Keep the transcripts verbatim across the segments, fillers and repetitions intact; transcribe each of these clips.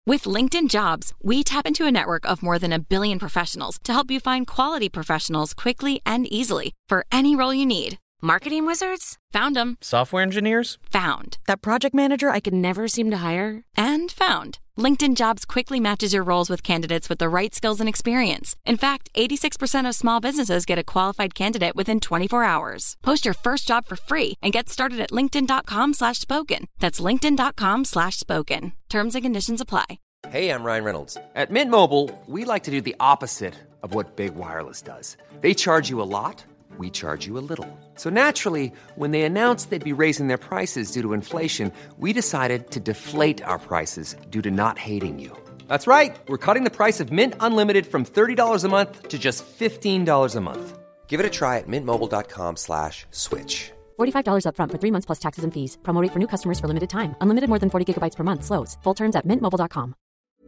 With LinkedIn Jobs, we tap into a network of more than a billion professionals to help you find quality professionals quickly and easily for any role you need. Marketing wizards? Found them. Software engineers? Found. That project manager I could never seem to hire? And found. LinkedIn Jobs quickly matches your roles with candidates with the right skills and experience. In fact, eighty-six percent of small businesses get a qualified candidate within twenty-four hours. Post your first job for free and get started at linkedin.com slash spoken. That's linkedin.com slash spoken. Terms and conditions apply. Hey, I'm Ryan Reynolds. At Mint Mobile, we like to do the opposite of what Big Wireless does. They charge you a lot. We charge you a little. So naturally, when they announced they'd be raising their prices due to inflation, we decided to deflate our prices due to not hating you. That's right. We're cutting the price of Mint Unlimited from thirty dollars a month to just fifteen dollars a month. Give it a try at mintmobile.com slash switch. forty-five dollars up front for three months plus taxes and fees. Promo rate for new customers for limited time. Unlimited more than forty gigabytes per month. Slows full terms at mint mobile dot com.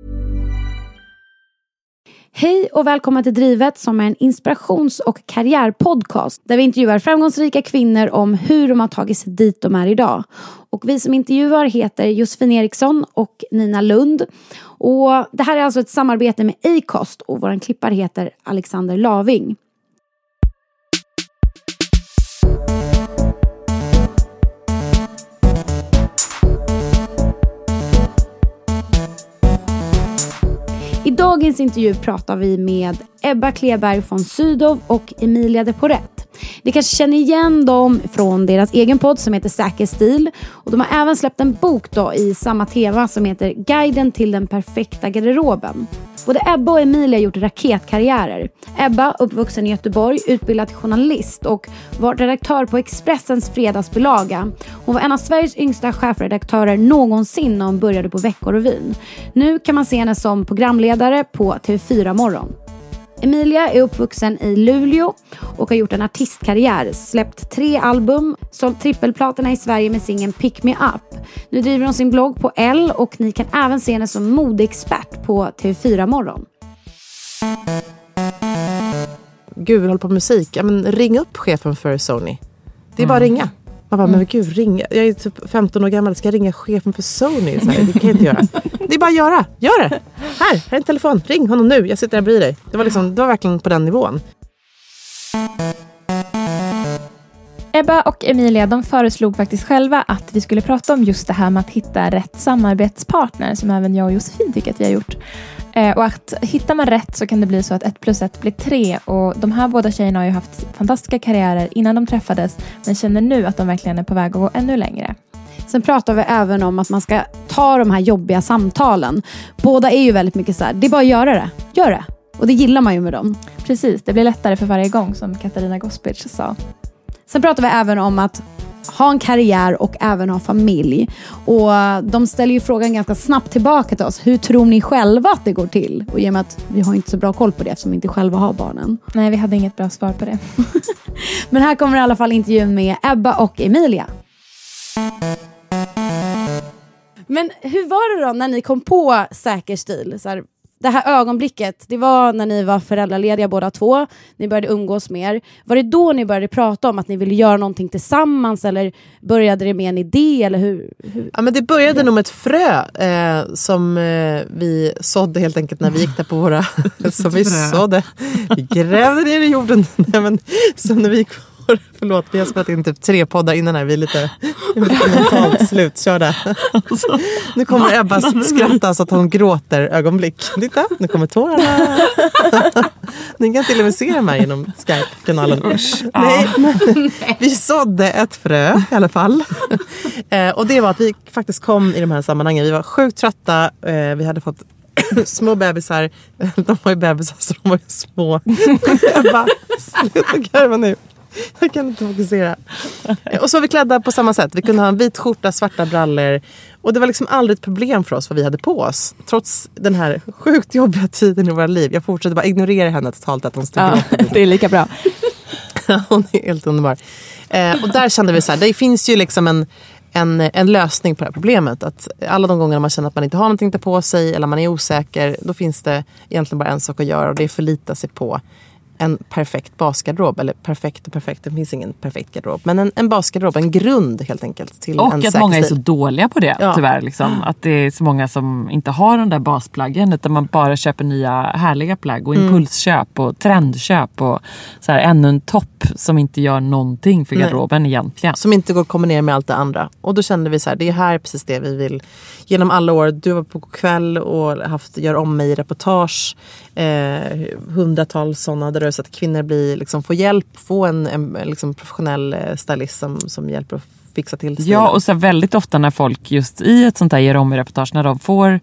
Hej och välkomna till Drivet, som är en inspirations- och karriärpodcast där vi intervjuar framgångsrika kvinnor om hur de har tagit sig dit de är idag. Och vi som intervjuar heter Josefin Eriksson och Nina Lund. Och det här är alltså ett samarbete med Acast och vår klippare heter Alexander Laving. I dagens intervju pratar vi med Ebba Kleberg von Sydow och Emilia de Porrett. Ni kanske känner igen dem från deras egen podd som heter Säker stil. Och de har även släppt en bok då i samma tema som heter Guiden till den perfekta garderoben. Både Ebba och Emilia har gjort raketkarriärer. Ebba, uppvuxen i Göteborg, utbildad till journalist och var redaktör på Expressens fredagsbilaga. Hon var en av Sveriges yngsta chefredaktörer någonsin när hon började på Veckorevyn. Nu kan man se henne som programledare på T V fyra Morgon. Emilia är uppvuxen i Luleå och har gjort en artistkarriär, släppt tre album, sålt trippelplatorna i Sverige med singeln Pick Me Up. Nu driver hon sin blogg på L och ni kan även se henne som modeexpert på T V fyra Morgon. Gud, vi håller på med musik. Ja, men ring upp chefen för Sony. Det är bara att Mm. ringa. Man bara, men gud, ringa. Jag är typ femton år gammal, ska jag ringa chefen för Sony? Så här, det kan jag inte göra. Det är bara att göra, gör det. Här, här är en telefon, ring honom nu, jag sitter här bredvid dig. Det var, liksom, det var verkligen på den nivån. Ebba och Emilia, de föreslog faktiskt själva att vi skulle prata om just det här med att hitta rätt samarbetspartner, som även jag och Josefin tycker att vi har gjort. Eh, och att hittar man rätt så kan det bli så att ett plus ett blir tre. Och de här båda tjejerna har ju haft fantastiska karriärer innan de träffades, men känner nu att de verkligen är på väg att gå ännu längre. Sen pratar vi även om att man ska ta de här jobbiga samtalen. Båda är ju väldigt mycket så här, det är bara att göra det. Gör det. Och det gillar man ju med dem. Precis, det blir lättare för varje gång, som Katarina Gospic sa. Sen pratar vi även om att ha en karriär och även ha familj. Och de ställer ju frågan ganska snabbt tillbaka till oss. Hur tror ni själva att det går till? Och i och med att vi har inte så bra koll på det eftersom vi inte själva har barnen. Nej, vi hade inget bra svar på det. Men här kommer i alla fall intervjun med Ebba och Emilia. Men hur var det då när ni kom på Säker stil? Så här, det här ögonblicket, det var när ni var föräldralediga båda två. Ni började umgås mer. Var det då ni började prata om att ni ville göra någonting tillsammans? Eller började det med en idé? Eller hur, hur? Ja, men det började nog med ett frö eh, som eh, vi sådde helt enkelt när vi gick där på våra... som vi sådde. Vi grävde ner i jorden. Nej, men, så när vi gick... Förlåt, vi har spelat in typ tre poddar innan här. Vi är lite, lite mentalt slutkörda. Nu kommer Ebba skratta så att hon gråter ögonblick. Titta, nu kommer tårarna. Ni kan till och med se mig genom Skype-kanalen. Nej, vi sådde ett frö i alla fall. Eh, och det var att vi faktiskt kom i de här sammanhangen. Vi var sjukt trötta. Eh, vi hade fått små bebisar. De var ju bebisar så de var ju små. Ebba, sluta garva nu. Jag kan inte fokusera. Och så var vi klädda på samma sätt. Vi kunde ha en vit skjorta, svarta brallor. Och det var liksom aldrig ett problem för oss vad vi hade på oss. Trots den här sjukt jobbiga tiden i våra liv. Jag fortsatte bara ignorera henne totalt att hon stod ja, det är lika bra. Hon är helt underbar. Eh, och där kände vi så här, det finns ju liksom en, en, en lösning på det här problemet. Att alla de gånger man känner att man inte har någonting att ta på sig eller man är osäker, då finns det egentligen bara en sak att göra och det är förlita sig på en perfekt basgarderob. Eller perfekt och perfekt, det finns ingen perfekt garderob. Men en, en basgarderob, en grund helt enkelt. Till och en att många är stil. så dåliga på det, ja. tyvärr. Liksom. Att det är så många som inte har de där basplaggen, utan man bara köper nya härliga plagg och impulsköp och trendköp och så här, ännu en topp som inte gör någonting för garderoben Nej. egentligen. Som inte går att kombinera med allt det andra. Och då kände vi så här, det är här precis det vi vill. Genom alla år, du var på kväll och haft, gör om mig i reportage. Eh, hundratals sådana där det är så att kvinnor blir, liksom, får hjälp, få en, en liksom, professionell stylist som, som hjälper att fixa till stilen. Ja, och så väldigt ofta när folk just i ett sånt här gör om i reportage, när de får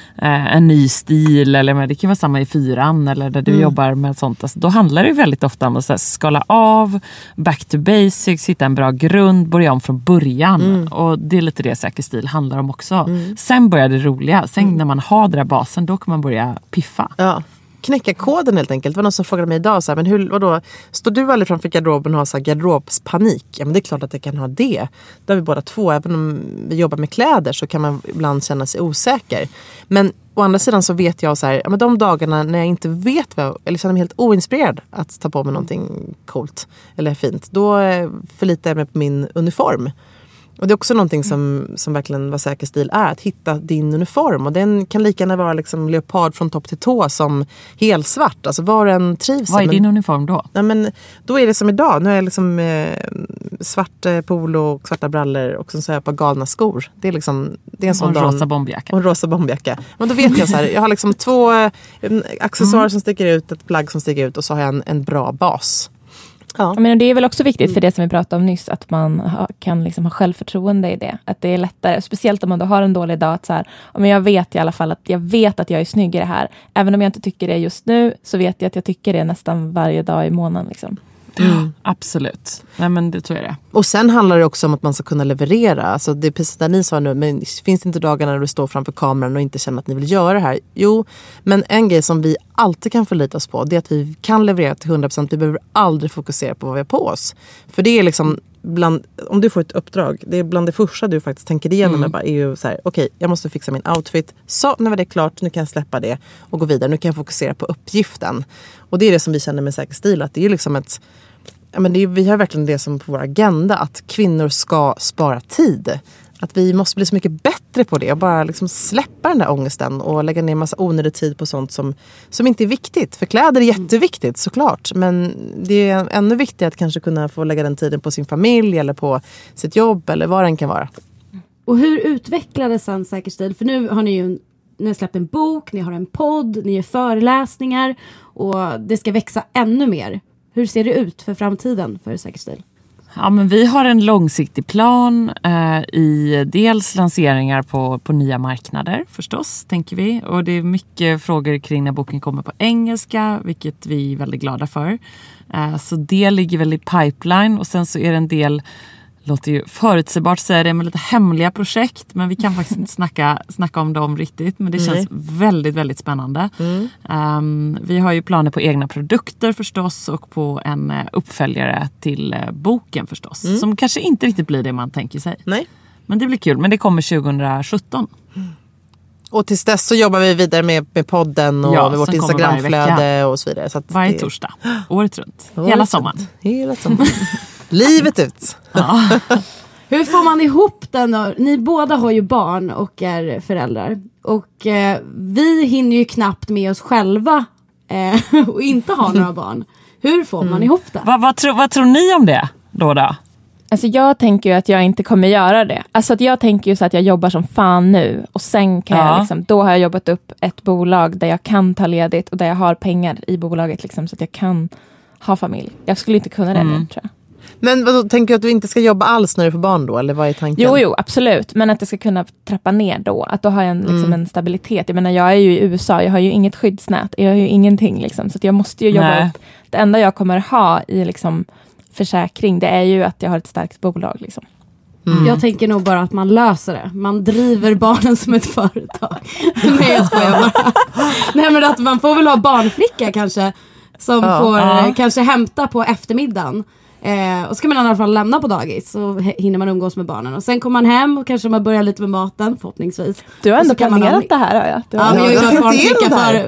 en ny stil, eller det kan vara samma i fyran eller där du mm. jobbar med sånt, alltså, då handlar det väldigt ofta om att så här, skala av, back to basics, hitta en bra grund, börja om från början mm. och det är lite det säker stil handlar om också. Mm. Sen börjar det roliga, sen mm. när man har den där basen, då kan man börja piffa. Ja. Knäcka koden helt enkelt. Det var någon som frågade mig idag så här, men hur, vadå, står du aldrig framför garderoben och har så här garderobspanik? Ja, men det är klart att jag kan ha det. Där vi båda två, även om vi jobbar med kläder så kan man ibland känna sig osäker. Men å andra sidan så vet jag så här, ja, men de dagarna när jag inte vet vad, eller känner mig helt oinspirerad att ta på mig någonting coolt eller fint, då förlitar jag mig på min uniform. Och det är också någonting som, som verkligen var säker stil är, att hitta din uniform. Och den kan lika gärna vara liksom leopard från topp till tå som helsvart. Alltså var en trivs. Vad är men, din uniform då? Nej, men då är det som idag. Nu är jag liksom eh, svart eh, polo och svarta brallor och så har jag på galna skor. Det är liksom, det är en sån och en dag, rosa bombjacka. Och en rosa bombjacka. Men då vet jag så här, jag har liksom två eh, accessoarer mm. som sticker ut, ett plagg som sticker ut och så har jag en, en bra bas. Ja. Men det är väl också viktigt för det som vi pratade om nyss, att man ha, kan liksom ha självförtroende i det. Att det är lättare, speciellt om man då har en dålig dag, att så här, men jag vet i alla fall att jag vet att jag är snygg i det här. Även om jag inte tycker det just nu, så vet jag att jag tycker det nästan varje dag i månaden liksom. Mm. Absolut. Nej, men det tror jag det. Och sen handlar det också om att man ska kunna leverera. Alltså det är precis där ni sa nu, men finns det inte dagar när du står framför kameran och inte känner att ni vill göra det här? Jo, men en grej som vi alltid kan förlita oss på, det är att vi kan leverera till hundra procent. Vi behöver aldrig fokusera på vad vi har på oss. För det är liksom bland, om du får ett uppdrag, det är bland det första du faktiskt tänker igenom mm. bara, är ju så här, okej, okay, jag måste fixa min outfit. Så, nu var det klart, nu kan jag släppa det och gå vidare. Nu kan jag fokusera på uppgiften. Och det är det som vi känner med säker stil, att det är liksom ett, ja, men det är, vi har verkligen det som på vår agenda, att kvinnor ska spara tid. Att vi måste bli så mycket bättre på det och bara liksom släppa den där ångesten och lägga ner en massa onödig tid på sånt som, som inte är viktigt. För kläder är jätteviktigt såklart, men det är ännu viktigare att kanske kunna få lägga den tiden på sin familj eller på sitt jobb eller vad den kan vara. Och hur utvecklades sen säker stil? För nu har ni ju ni har släppt en bok, ni har en podd, ni gör föreläsningar och det ska växa ännu mer. Hur ser det ut för framtiden för säker stil? Ja, men vi har en långsiktig plan eh, i dels lanseringar på, på nya marknader förstås, tänker vi. Och det är mycket frågor kring när boken kommer på engelska, vilket vi är väldigt glada för. Eh, så det ligger väl i pipeline, och sen så är det en del, låter ju förutsägbart säga det, med lite hemliga projekt, men vi kan faktiskt inte snacka, snacka om dem riktigt, men det känns Nej. väldigt, väldigt spännande. Mm. Um, vi har ju planer på egna produkter förstås, och på en uh, uppföljare till uh, boken förstås, mm. som kanske inte riktigt blir det man tänker sig. Nej. Men det blir kul, men det kommer tjugohundrasjutton. Mm. Och tills dess så jobbar vi vidare med, med podden och ja, med vårt Instagramflöde och så vidare. Så att varje det... torsdag, året runt, året hela runt. sommaren. Hela sommaren. Livet ut. Ja. Hur får man ihop den då? Ni båda har ju barn och är föräldrar. Och eh, vi hinner ju knappt med oss själva eh, och inte ha några barn. Hur får man mm. ihop det? Vad, vad, tro, vad tror ni om det då då? Alltså jag tänker ju att jag inte kommer göra det. Alltså att jag tänker ju så att jag jobbar som fan nu. Och sen kan ja. jag liksom, då har jag jobbat upp ett bolag där jag kan ta ledigt. Och där jag har pengar i bolaget liksom, så att jag kan ha familj. Jag skulle inte kunna det mm. nu, tror jag. Men vad, tänker du att du inte ska jobba alls när du får barn då? Eller vad är tanken? Jo, jo, absolut. Men att jag ska kunna trappa ner då. Att då har jag en, liksom, mm. en stabilitet. Jag menar, jag är ju i U S A. Jag har ju inget skyddsnät. Jag har ju ingenting liksom. Så att jag måste ju jobba Nej. upp. Det enda jag kommer ha i liksom försäkring, det är ju att jag har ett starkt bolag liksom. Mm. Jag tänker nog bara att man löser det. Man driver barnen som ett företag. Nej, jag skojar bara. Nej, men att man får väl ha barnflicka kanske. Som ja, får ja. kanske hämta på eftermiddagen. Eh, och så kan man i alla fall lämna på dagis. Så hinner man umgås med barnen. Och sen kommer man hem och kanske man börjar lite med maten, förhoppningsvis. Du har ändå planerat man... det här, har jag. Du ja, men jag har ju varit barnflicka förut.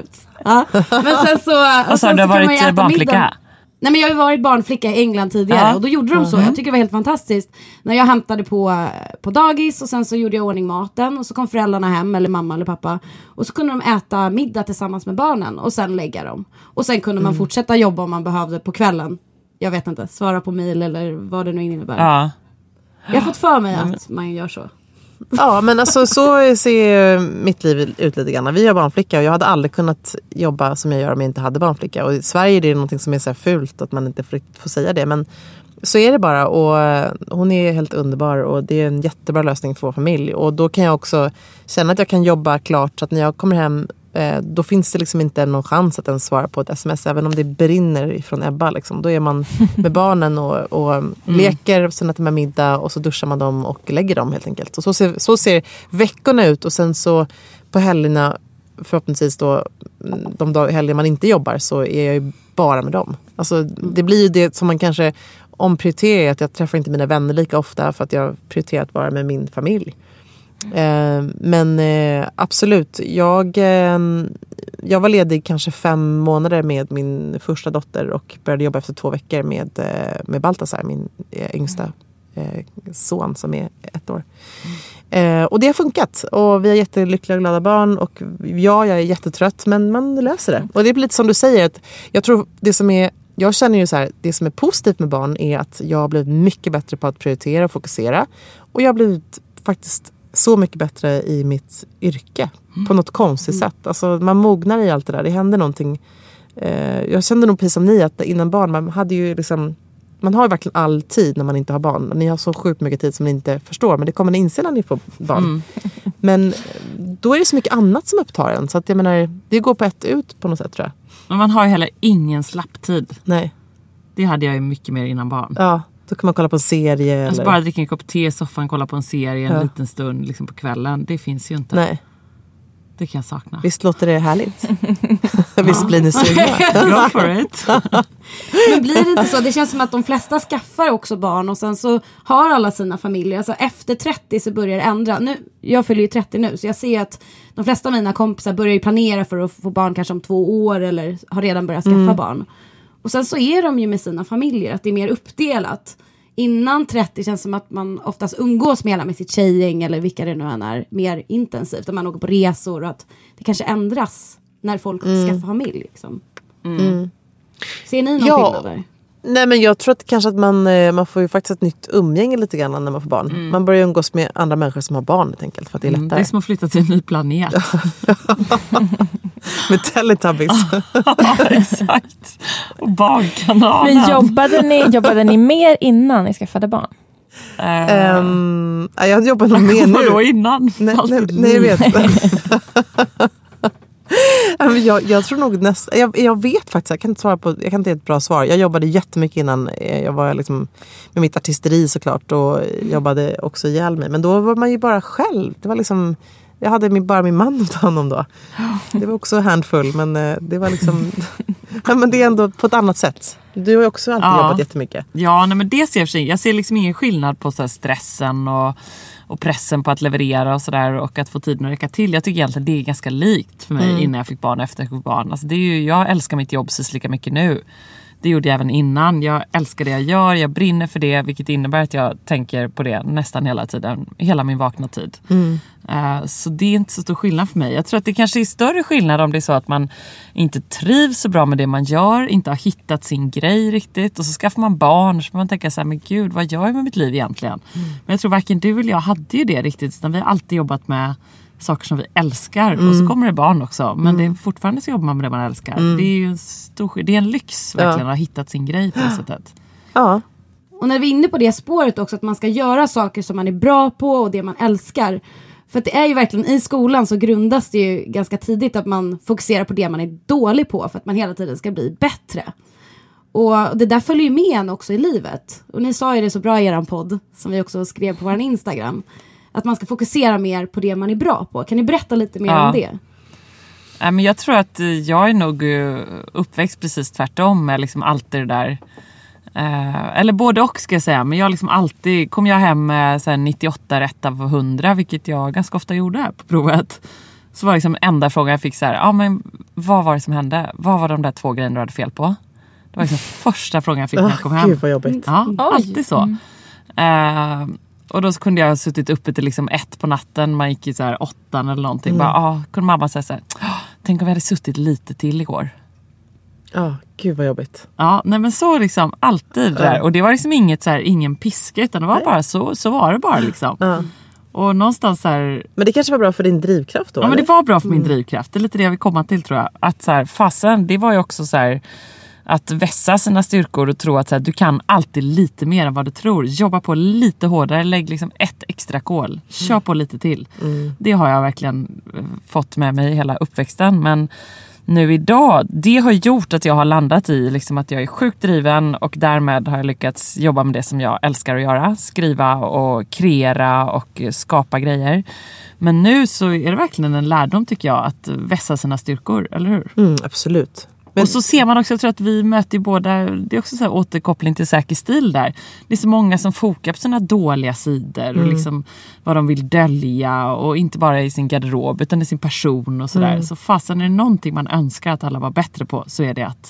Ja. Men sen så... Och så har du varit barnflicka? Nej, men jag har ju varit barnflicka i England tidigare ja. och då gjorde de så. Jag tycker det var helt fantastiskt. När jag hämtade på, på dagis och sen så gjorde jag ordning maten och så kom föräldrarna hem, eller mamma eller pappa. Och så kunde de äta middag tillsammans med barnen och sen lägga dem. Och sen kunde man mm. fortsätta jobba om man behövde på kvällen. Jag vet inte, svara på mejl eller vad det nu innebär. Ja. Jag har fått för mig att man gör så. Ja, men alltså så ser mitt liv ut lite grann. Vi har barnflicka och jag hade aldrig kunnat jobba som jag gör om jag inte hade barnflicka. Och i Sverige är det någonting som är så här fult att man inte får säga det. Men så är det bara, och hon är helt underbar och det är en jättebra lösning för vår familj. Och då kan jag också känna att jag kan jobba klart så att när jag kommer hem då finns det liksom inte någon chans att ens svara på ett sms även om det brinner ifrån Ebba liksom. Då är man med barnen och, och mm. leker och sen äter man middag och så duschar man dem och lägger dem helt enkelt. Och så ser, så ser veckorna ut och sen så på helgerna förhoppningsvis då de dag, helger man inte jobbar så är jag ju bara med dem. Alltså det blir ju det som man kanske omprioriterar, att jag träffar inte mina vänner lika ofta för att jag prioriterar att vara med min familj. Eh, men eh, absolut, jag, eh, jag var ledig kanske fem månader med min första dotter och började jobba efter två veckor med, eh, med Baltasar, min eh, yngsta eh, son som är ett år. Eh, och det har funkat och vi har jättelyckliga och glada barn och ja, jag är jättetrött men man löser det. Och det är lite som du säger, att jag tror det som är jag känner ju så här, det som är positivt med barn är att jag har blivit mycket bättre på att prioritera och fokusera och jag har blivit faktiskt så mycket bättre i mitt yrke mm. på något konstigt mm. sätt. Alltså man mognar i allt det där. Det händer någonting. Eh, jag kände nog precis som ni att innan barn man hade ju liksom, man har ju verkligen all tid när man inte har barn. Ni har så sjukt mycket tid som ni inte förstår, men det kommer ni inse när ni får barn. Mm. Men då är det så mycket annat som upptar en, så att jag menar, det går på ett ut på något sätt tror jag. Men man har ju heller ingen slapptid. Nej. Det hade jag ju mycket mer innan barn. Ja. Då kan man kolla på en serie. Alltså eller... bara dricka en kopp te i soffan, kolla på en serie en ja. liten stund liksom på kvällen. Det finns ju inte. Nej. Det kan jag sakna. Visst låter det härligt? Visst blir ni sugna? Go for it. Men blir det inte så? Det känns som att de flesta skaffar också barn och sen så har alla sina familjer. Alltså efter trettio så börjar det ändra. Nu, jag fyller ju trettio nu så jag ser att de flesta av mina kompisar börjar ju planera för att få barn kanske om två år eller har redan börjat skaffa mm. barn. Och sen så är de ju med sina familjer, att det är mer uppdelat. Innan trettio känns som att man oftast umgås med, med sitt tjejgäng eller vilka det nu än är, mer intensivt. Att man åker på resor och att det kanske ändras när folk mm. skaffar familj. Liksom. Mm. Ser ni någon ja. skillnad där? Nej, men jag tror att kanske att man, man får ju faktiskt ett nytt umgänge lite grann när man får barn. Mm. Man börjar umgås med andra människor som har barn helt enkelt för att det är lättare. Mm, det är som att flytta till en ny planet. Med Teletubbies. Ja, exakt. Och barnkanalen. Men jobbade ni, jobbade ni mer innan ni skaffade barn? Uh, um, jag jobbar nog mer nu. Då innan? Nej, nej, nej, jag vet jag, jag tror nog nästan, jag, jag vet faktiskt, jag kan inte svara på, jag kan inte ge ett bra svar. Jag jobbade jättemycket innan, jag var liksom med mitt artisteri såklart och jobbade också ihjäl mig. Men då var man ju bara själv, det var liksom, jag hade min, bara min man åt honom då. Det var också handfull, men det var liksom, ja, men det är ändå på ett annat sätt. Du har ju också alltid ja. jobbat jättemycket. Ja, nej, men det ser jag för sig, jag ser liksom ingen skillnad på så här stressen och och pressen på att leverera och sådär och att få tiden att räcka till. Jag tycker egentligen det är ganska likt för mig mm. innan jag fick barn och efter jag fick barn. Alltså det är ju, jag älskar mitt jobb så lika mycket nu. Det gjorde jag även innan. Jag älskar det jag gör, jag brinner för det, vilket innebär att jag tänker på det nästan hela tiden, hela min vakna tid. Mm. Uh, så det är inte så stor skillnad för mig. Jag tror att det kanske är större skillnad om det är så att man inte trivs så bra med det man gör, inte har hittat sin grej riktigt och så skaffar man barn så får man tänka så här, men gud, vad gör jag med mitt liv egentligen? Mm. Men jag tror varken du eller jag hade ju det riktigt, utan vi har alltid jobbat med saker som vi älskar mm. och så kommer det barn också, men mm. det är fortfarande så jobbar man med det man älskar. Mm. Det är ju en stor, det är en lyx verkligen ja. att ha hittat sin grej på det sättet. Ja. Och när vi är inne på det spåret också, att man ska göra saker som man är bra på och det man älskar. För att det är ju verkligen, i skolan så grundas det ju ganska tidigt att man fokuserar på det man är dålig på för att man hela tiden ska bli bättre. Och det där följer ju med en också i livet. Och ni sa ju det så bra i eran podd, som vi också skrev på vår Instagram, att man ska fokusera mer på det man är bra på. Kan ni berätta lite mer ja. om det? Ja, men jag tror att jag är nog uppväxt precis tvärtom med liksom allt det där. Eh, eller både och ska jag säga. Men jag liksom alltid, kom jag hem med så här, nittioåtta rätt av hundra, vilket jag ganska ofta gjorde här på provet. Så var liksom enda frågan jag fick så här, ja men vad var det som hände? Vad var de där två grejerna du hade fel på? Det var liksom första frågan jag fick när jag kom hem. Gud vad jobbigt. Ja, alltid så. Mm. Uh, och då så kunde jag ha suttit uppe till liksom ett på natten. Man gick i så här åttan eller någonting. Mm. Bara, ah, kunde mamma säga så här, tänk om vi hade suttit lite till igår. Ja, oh, gud vad jobbigt. Ja, nej men så liksom alltid uh. där. Och det var liksom inget så här, ingen piska, utan det var nej. bara så, så var det bara liksom. Uh. Och någonstans så här... Men det kanske var bra för din drivkraft då? Ja, eller? Men det var bra för min mm. drivkraft. Det är lite det jag vill komma till, tror jag. Att så här, fasen, det var ju också så här... Att vässa sina styrkor och tro att så här, du kan alltid lite mer än vad du tror. Jobba på lite hårdare, lägg liksom ett extra kol. Kör på lite till. Mm. Det har jag verkligen fått med mig hela uppväxten. Men nu idag, det har gjort att jag har landat i liksom att jag är sjukt driven. Och därmed har jag lyckats jobba med det som jag älskar att göra. Skriva och kreera och skapa grejer. Men nu så är det verkligen en lärdom, tycker jag, att vässa sina styrkor, eller hur? Mm, absolut. Men... Och så ser man också, jag tror att vi möter båda, det är också så här återkoppling till säker stil där. Det är så många som fokar på sina dåliga sidor mm. och liksom vad de vill dölja, och inte bara i sin garderob utan i sin person och sådär. Mm. Så fasen, är det någonting man önskar att alla var bättre på, så är det att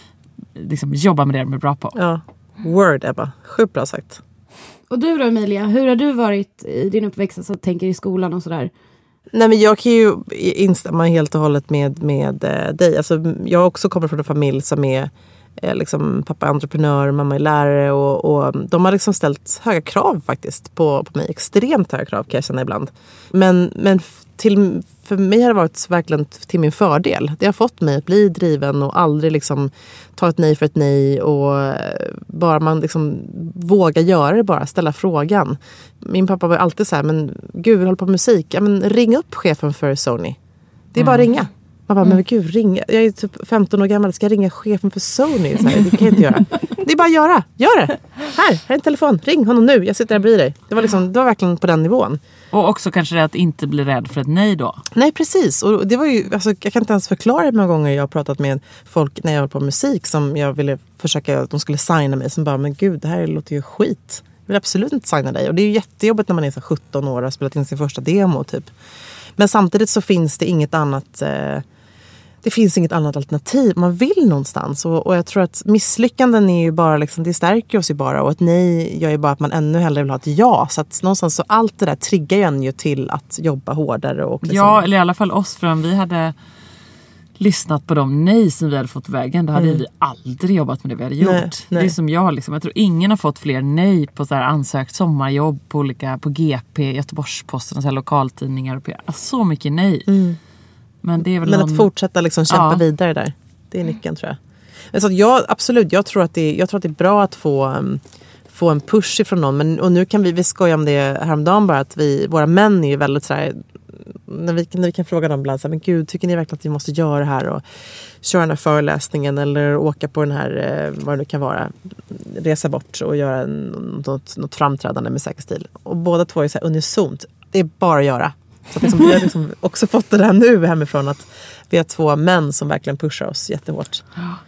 liksom jobba med det de är bra på. Ja, word Ebba, sjukt bra sagt. Och du då, Emilia, hur har du varit i din uppväxt, så tänker i skolan och sådär? Nej, men jag kan ju instämma helt och hållet med, med eh, dig. Alltså, jag också kommer från en familj som är eh, liksom, pappa är entreprenör, mamma är lärare, och, och de har liksom ställt höga krav faktiskt på, på mig. Extremt höga krav kan jag känna ibland. Men, men till, för mig har det varit verkligen till min fördel. Det har fått mig att bli driven och aldrig liksom ta ett nej för ett nej, och bara man liksom vågar göra det, bara ställa frågan. Min pappa var alltid så här, men gud, vi håller på med musik. Ja, men ring upp chefen för Sony. Det är mm. bara att ringa. Man bara, mm. men gud, ring. Jag är typ femton år gammal, ska jag ringa chefen för Sony? Så här, det kan jag inte göra. Det är bara att göra. Gör det. Här, här är en telefon. Ring honom nu. Jag sitter här bredvid dig. Det var, liksom, det var verkligen på den nivån. Och också kanske det att inte bli rädd för ett nej då. Nej, precis. Och det var ju, alltså, jag kan inte ens förklara hur många gånger jag har pratat med folk när jag håller på med musik som jag ville försöka, att de skulle signa mig. Som bara, men gud, det här låter ju skit. Jag vill absolut inte signa dig. Och det är ju jättejobbigt när man är så sjutton år och har spelat in sin första demo typ. Men samtidigt så finns det inget annat... Eh, Det finns inget annat alternativ. Man vill någonstans. Och, och jag tror att misslyckanden är ju bara liksom, det stärker oss ju bara. Och ett nej gör ju bara att man ännu hellre vill ha ett ja. Så att någonstans så allt det där triggar ju en ju till att jobba hårdare. Och liksom... Ja, eller i alla fall oss. För om vi hade lyssnat på de nej som vi hade fått på vägen, då hade mm. vi aldrig jobbat med det vi hade gjort. Nej, nej. Det är som jag liksom. Jag tror ingen har fått fler nej på så här ansökt sommarjobb på olika, på G P, Göteborgs-Posten och så här lokaltidningar. Och så mycket nej. Mm. Men, det är väl Men någon... att fortsätta liksom kämpa ja. vidare där. Det är nyckeln, tror jag. Men så att jag, absolut, jag tror, att det är, jag tror att det är bra att få, um, få en push ifrån någon. Men, och nu kan vi, vi skoja om det häromdagen bara. Att vi, våra män är ju väldigt sådär... När vi, när vi kan fråga dem ibland så här, men gud, tycker ni verkligen att vi måste göra det här? Och köra den här föreläsningen eller åka på den här, eh, vad det nu kan vara, resa bort och göra en, något, något framträdande med säker stil. Och båda två är så här unisont. Det är bara att göra. Så att liksom, vi har liksom också fått det här nu hemifrån, att vi har två män som verkligen pushar oss jättehårt.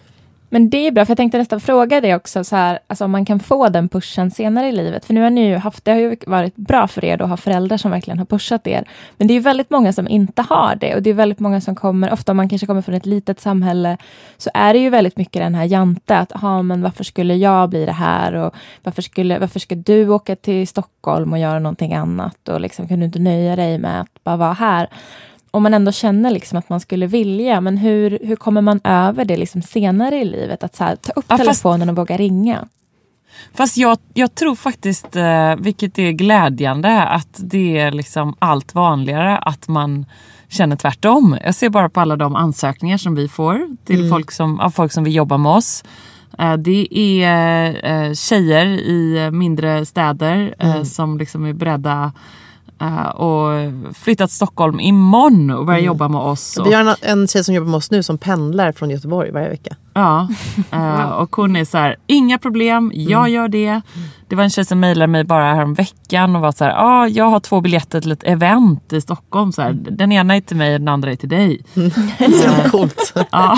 Men det är bra, för jag tänkte nästan fråga dig också så här, alltså om man kan få den pushen senare i livet. För nu har ni ju haft, det har ju varit bra för er då att ha föräldrar som verkligen har pushat er. Men det är ju väldigt många som inte har det. Och det är väldigt många som kommer, ofta om man kanske kommer från ett litet samhälle, så är det ju väldigt mycket den här jante att, ja men varför skulle jag bli det här? Och varför, skulle, varför ska du åka till Stockholm och göra någonting annat? Och liksom kan du inte nöja dig med att bara vara här? Om man ändå känner liksom att man skulle vilja, men hur, hur kommer man över det liksom senare i livet? Att så här, ta upp ja, telefonen fast, och våga ringa. Fast jag, jag tror faktiskt, eh, vilket är glädjande, att det är liksom allt vanligare att man känner tvärtom. Jag ser bara på alla de ansökningar som vi får till mm. folk som, av folk som vill jobba med oss. Eh, det är eh, tjejer i mindre städer eh, mm. som liksom är beredda Uh, och flyttat till Stockholm imorgon och börjar mm. jobba med oss. Vi har en, en tjej som jobbar med oss nu som pendlar från Göteborg varje vecka. Ja, uh, och hon är så här, inga problem, jag mm. gör det. Det var en tjej som mejlade mig bara här om veckan och var så här, ja, ah, jag har två biljetter till ett event i Stockholm. Så här, den ena är till mig och den andra är till dig. Mm. Så uh, coolt. Ja.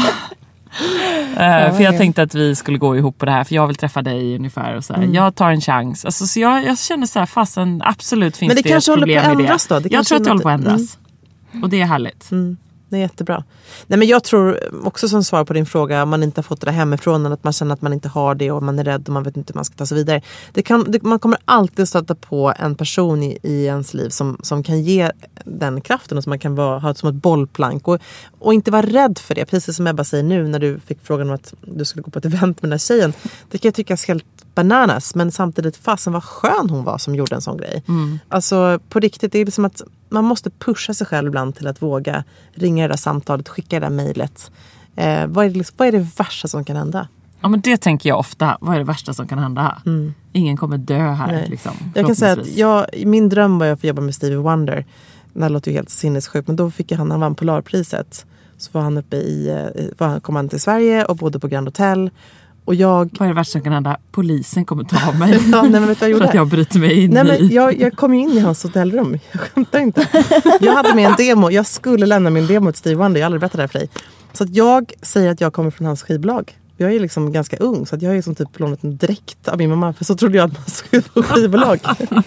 Uh, för jag tänkte att vi skulle gå ihop på det här, för jag vill träffa dig ungefär och så här. Mm. Jag tar en chans, alltså, så jag, jag känner så här, fastän absolut finns men det, det kanske ett problem håller på att med ändras det då? Det jag tror att det inte... håller på att ändras mm. och det är härligt mm. det är jättebra. Nej, men jag tror också som svar på din fråga, om man inte har fått det hemifrån, att man känner att man inte har det och man är rädd och man vet inte hur man ska ta sig vidare. Det kan, det, man kommer alltid stöta på en person i, i ens liv som, som kan ge den kraften och som man kan vara, ha som ett bollplank och, och inte vara rädd för det. Precis som Ebba säger nu när du fick frågan om att du skulle gå på ett event med den här tjejen. Det kan jag tycka är helt bananas, men samtidigt fasen vad skön hon var som gjorde en sån grej. Mm. Alltså på riktigt, det är liksom att man måste pusha sig själv ibland till att våga ringa det där samtalet, skicka det där mejlet. Eh, vad, är det, vad är det värsta som kan hända? Ja, men det tänker jag ofta. Vad är det värsta som kan hända? Mm. Ingen kommer dö här. Liksom, jag kan säga att jag, min dröm var att få jobba med Stevie Wonder. Det låter ju helt sinnessjukt, men då fick jag han, han vann Polarpriset. Så var han uppe i, var, kom han till Sverige och bodde på Grand Hotel. Och jag... Vad är det värsta som kan hända? Polisen kommer ta mig. Ja, nej, men vet du vad jag gjorde? För att jag bryter mig in nej, men i... jag, jag kom in i hans hotellrum. Jag skämtar inte. Jag hade med en demo. Jag skulle lämna min demo till Steve Wonder. Jag har aldrig berättat det här för dig. Så att jag säger att jag kommer från hans skivbolag. Jag är liksom ganska ung. Så att jag är som typ lånat en dräkt av min mamma. För så trodde jag att man skulle på skivbolag.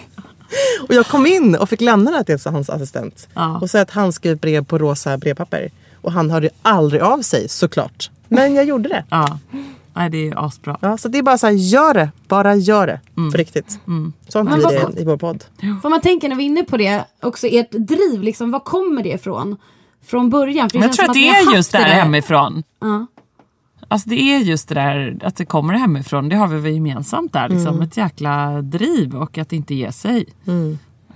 Och jag kom in och fick lämna det till hans assistent. Ja. Och säga att han skrev brev på rosa brevpapper. Och han hörde aldrig av sig, såklart. Men jag gjorde det. Ja. Nej, det är asbra. Ja, så det är bara så här, gör det. Bara gör det. Mm. För riktigt. Mm. Sånt blir det i vår podd. För man tänker när vi är inne på det, också ert driv, liksom, vad kommer det ifrån? Från början? För Men jag tror att, att det är just det där hemifrån. Ja. Alltså det är just det där att det kommer hemifrån. Det har vi väl gemensamt där. Liksom. Mm. Ett jäkla driv och att inte ge sig. Mm.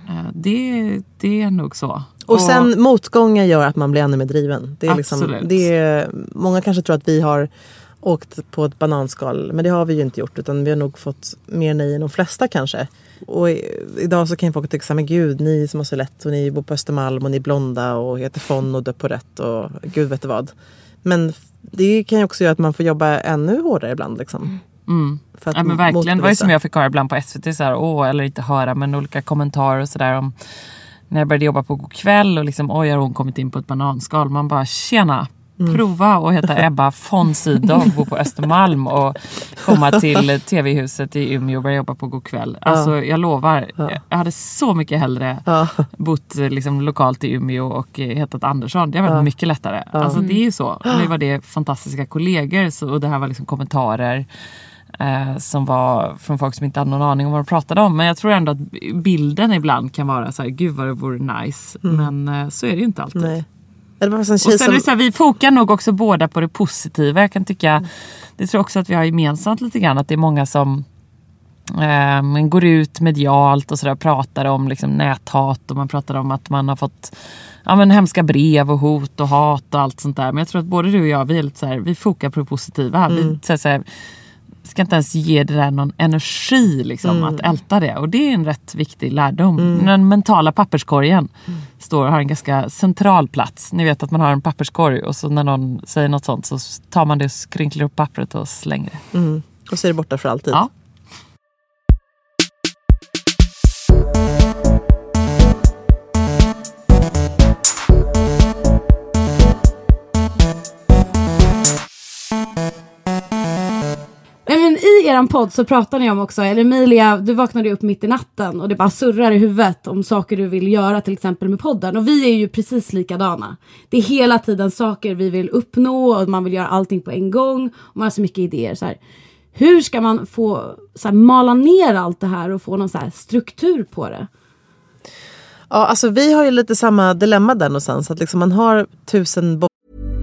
Det, det är nog så. Och sen motgångar gör att man blir ännu mer driven. Det är liksom, det är, många kanske tror att vi har åkt på ett bananskal, men det har vi ju inte gjort, utan vi har nog fått mer nej än de flesta kanske. Och idag så kan folk tycka, men gud, ni som har så lätt och ni bor på Östermalm och ni är blonda och heter Fon och dör på rätt och gud vet vad. Men det kan ju också göra att man får jobba ännu hårdare ibland liksom. Mm. För att ja, men verkligen, det var ju som jag fick höra ibland på S V T så här, åh, eller inte höra, men olika kommentarer och sådär om när jag började jobba på God kväll och liksom, oj, har hon kommit in på ett bananskal. Man bara, tjena, mm. prova och heta Ebba von Sydow, bo på Östermalm och komma till tv-huset i Umeå och börja jobba på God kväll. Alltså, ja. jag lovar, ja. jag hade så mycket hellre ja. bott liksom, lokalt i Umeå och hetat Andersson. Det har varit ja. mycket lättare. Ja. Alltså, det är ju så. Nu var det fantastiska kollegor så, och det här var liksom kommentarer Eh, som var från folk som inte hade någon aning om vad de pratade om. Men jag tror ändå att bilden ibland kan vara så här, gud vad det vore nice. Mm. Men eh, så är det ju inte alltid. Nej. Det var och sen som... är det så här, vi fokar nog också båda på det positiva. Jag kan tycka, mm. det tror jag också att vi har gemensamt lite grann. Att det är många som eh, går ut medialt och sådär, pratar om liksom, näthat. Och man pratar om att man har fått ja, men, hemska brev och hot och hat och allt sånt där. Men jag tror att både du och jag, vi är lite så här, vi fokar på det positiva. Mm. Vi så här, så här, ska inte ens ge det där någon energi liksom, mm. att älta det. Och det är en rätt viktig lärdom. Mm. Den mentala papperskorgen mm. står och har en ganska central plats. Ni vet att man har en papperskorg och så när någon säger något sånt så tar man det och skrynklar upp pappret och slänger det. Mm. Och så är det borta för alltid. Ja. I eran podd så pratar ni om också, eller Emilia, du vaknade upp mitt i natten och det bara surrar i huvudet om saker du vill göra, till exempel med podden. Och vi är ju precis likadana. Det är hela tiden saker vi vill uppnå och man vill göra allting på en gång och man har så mycket idéer. Så här. Hur ska man få så här, mala ner allt det här och få någon så här struktur på det? Ja, alltså vi har ju lite samma dilemma där någonstans. Att liksom man har tusen... Bo-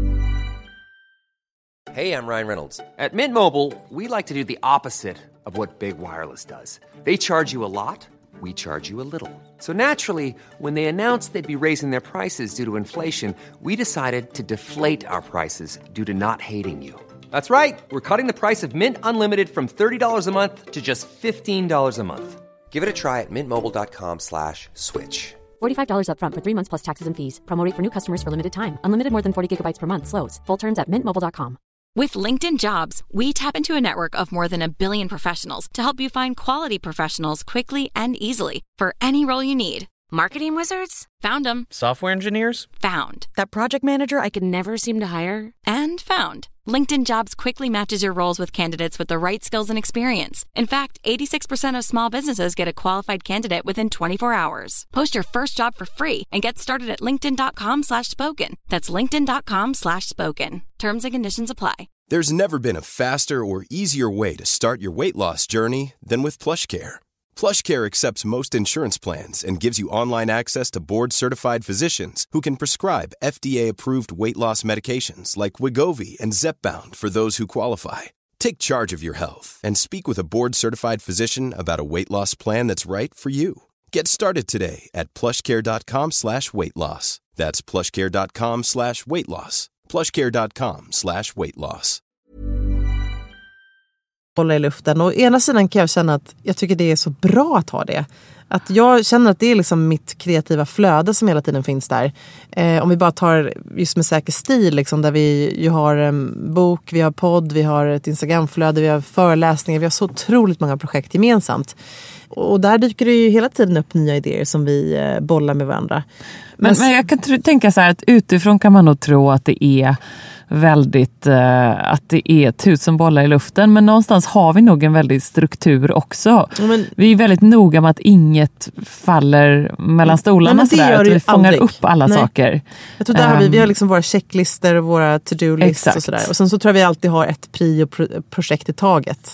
Hey, I'm Ryan Reynolds. At Mint Mobile, we like to do the opposite of what Big Wireless does. They charge you a lot, we charge you a little. So naturally, when they announced they'd be raising their prices due to inflation, we decided to deflate our prices due to not hating you. That's right. We're cutting the price of Mint Unlimited from thirty dollars a month to just fifteen dollars a month. Give it a try at mintmobile.com slash switch. forty-five dollars up front for three months plus taxes and fees. Promo rate for new customers for limited time. Unlimited more than forty gigabytes per month slows. Full terms at mint mobile dot com. With LinkedIn Jobs, we tap into a network of more than a billion professionals to help you find quality professionals quickly and easily for any role you need. Marketing wizards? Found them. Software engineers? Found. That project manager I could never seem to hire? And found. LinkedIn Jobs quickly matches your roles with candidates with the right skills and experience. In fact, eighty-six percent of small businesses get a qualified candidate within twenty-four hours. Post your first job for free and get started at linkedin.com slash spoken. That's linkedin.com slash spoken. Terms and conditions apply. There's never been a faster or easier way to start your weight loss journey than with PlushCare. PlushCare accepts most insurance plans and gives you online access to board-certified physicians who can prescribe F D A-approved weight loss medications like Wegovy and Zepbound for those who qualify. Take charge of your health and speak with a board-certified physician about a weight loss plan that's right for you. Get started today at plushcare.com slash weight loss. That's plushcare.com slash weight loss. plushcare.com slash weight loss. Hålla i luften. Och ena sidan kan jag känna att jag tycker det är så bra att ha det. Att jag känner att det är liksom mitt kreativa flöde som hela tiden finns där. Eh, om vi bara tar just med Säker stil, liksom, där vi ju har en bok, vi har podd, vi har ett Instagramflöde, vi har föreläsningar, vi har så otroligt många projekt gemensamt. Och där dyker det ju hela tiden upp nya idéer som vi eh, bollar med varandra. Men, men, men jag kan tr- tänka så här att utifrån kan man nog tro att det är väldigt, eh, att det är tusen bollar i luften, men någonstans har vi nog en väldigt struktur också. Men, vi är väldigt noga med att inget faller mellan stolarna, så där, att vi fångar aldrig upp alla Nej. saker. Jag tror där um, har vi, vi har liksom våra checklister och våra to-do-lists och sådär. Och sen så tror jag vi alltid har ett prio-projekt i taget.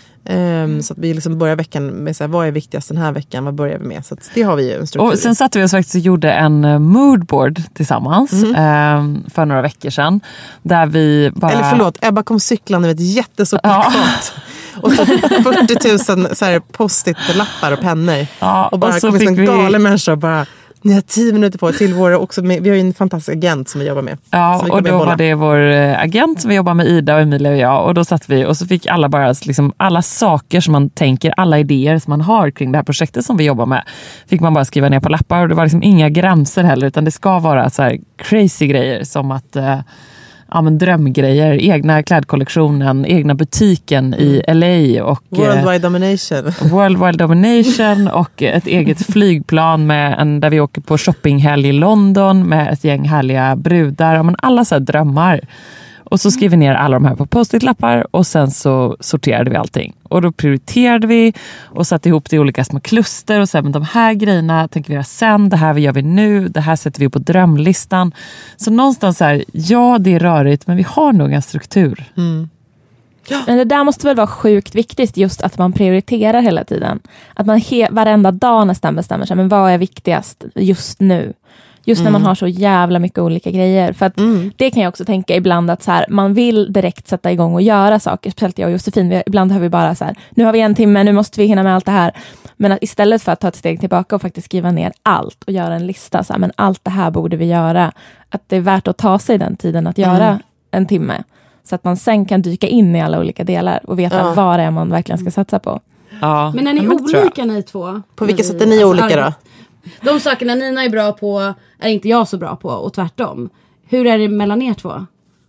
Um, så att vi liksom börjar veckan med så här, vad är viktigast den här veckan, vad börjar vi med, så att det har vi ju en struktur. Och sen satt vi oss faktiskt och gjorde en moodboard tillsammans mm. um, för några veckor sedan, där vi bara... Eller förlåt, Ebba kom cyklande med ett jättestort plakat ja. och så fyrtio tusen så här post-it-lappar och pennor ja, och bara och kom en vi... galen människa och bara ni har tio minuter på till våra också med, vi har ju en fantastisk agent som vi jobbar med. Ja, och då var det vår agent som vi jobbar med, Ida och Emilia och jag, och då satt vi och så fick alla bara liksom, alla saker som man tänker, alla idéer som man har kring det här projektet som vi jobbar med, fick man bara skriva ner på lappar, och det var liksom inga gränser heller, utan det ska vara så här crazy grejer som att eh, ja, men drömgrejer, egna klädkollektionen, egna butiken i L A och Worldwide Domination. Worldwide Domination och ett eget flygplan med en, där vi åker på shoppinghelg i London med ett gäng härliga brudar. Ja, men alla så här drömmar. Och så skrev vi ner alla de här på post-it-lappar och sen så sorterade vi allting. Och då prioriterade vi och satte ihop det i olika små kluster och så här, men de här grejerna tänker vi göra sen, det här vi gör vi nu, det här sätter vi på drömlistan. Så någonstans så här, ja det är rörigt, men vi har nog en struktur. Mm. Ja. Men det där måste väl vara sjukt viktigt, just att man prioriterar hela tiden. Att man he- varenda dag nästan bestämmer sig, men vad är viktigast just nu? Just när mm. man har så jävla mycket olika grejer. För att mm. det kan jag också tänka ibland att så här, man vill direkt sätta igång och göra saker. Speciellt jag och Josefin, vi, ibland har vi bara så här, nu har vi en timme, nu måste vi hinna med allt det här. Men att istället för att ta ett steg tillbaka och faktiskt skriva ner allt och göra en lista, så här, men allt det här borde vi göra. Att det är värt att ta sig den tiden att göra mm. en timme. Så att man sen kan dyka in i alla olika delar och veta ja. vad det är man verkligen ska satsa på. Ja. Men är ni men olika ni två? På vilka sätt är ni alltså, olika då? De sakerna Nina är bra på är inte jag så bra på, och tvärtom. Hur är det mellan er två?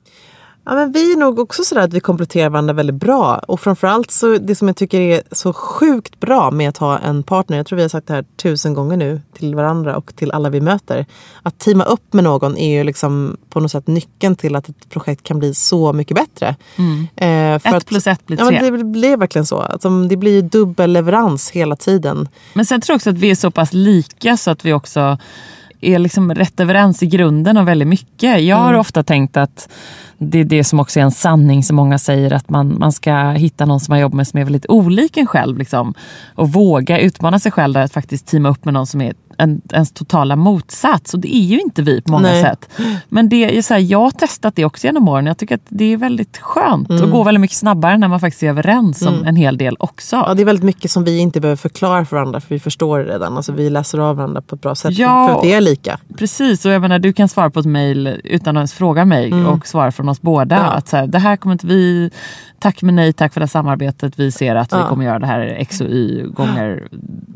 Ja, men vi är nog också sådär att vi kompletterar varandra väldigt bra. Och framförallt så det som jag tycker är så sjukt bra med att ha en partner, jag tror vi har sagt det här tusen gånger nu till varandra och till alla vi möter, att teama upp med någon är ju liksom på något sätt nyckeln till att ett projekt kan bli så mycket bättre. Mm. Eh, för ett att, plus ett blir tre. Ja, men det blir verkligen så. Alltså, det blir dubbel leverans hela tiden. Men sen tror jag också att vi är så pass lika så att vi också är liksom rätt överens i grunden och väldigt mycket. Jag har mm. ofta tänkt att det är det som också är en sanning som många säger, att man, man ska hitta någon som man jobbar med som är väldigt olik en själv liksom, och våga utmana sig själv där, att faktiskt teama upp med någon som är en, ens totala motsats, och det är ju inte vi på många Nej. sätt. Men det är så här, jag har testat det också genom åren. Jag tycker att det är väldigt skönt mm. och går väldigt mycket snabbare när man faktiskt är överens om mm. en hel del också. Ja, det är väldigt mycket som vi inte behöver förklara för varandra, för vi förstår det redan. Alltså vi läser av varandra på ett bra sätt ja, för att vi är lika. Precis, och jag menar, du kan svara på ett mejl utan att ens fråga mig mm. och svara från oss båda. Ja. Att så här, det här kommer inte vi, tack men nej, tack för det samarbetet. Vi ser att ja. vi kommer göra det här X och Y gånger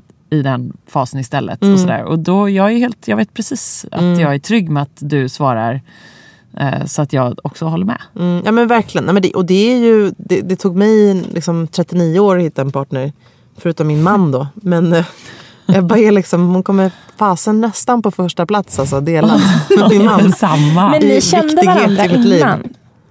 i den fasen istället. Mm. Och, så där. Och då, jag är helt, jag vet precis att mm. jag är trygg med att du svarar eh, så att jag också håller med. Mm. Ja men verkligen. Nej, men det, och det är ju, det, det tog mig liksom trettionio år att hitta en partner, förutom min man då. Men, Ebba är liksom, hon kommer fasen nästan på första plats, alltså delad med min man. Samma. Men ni kände varandra innan?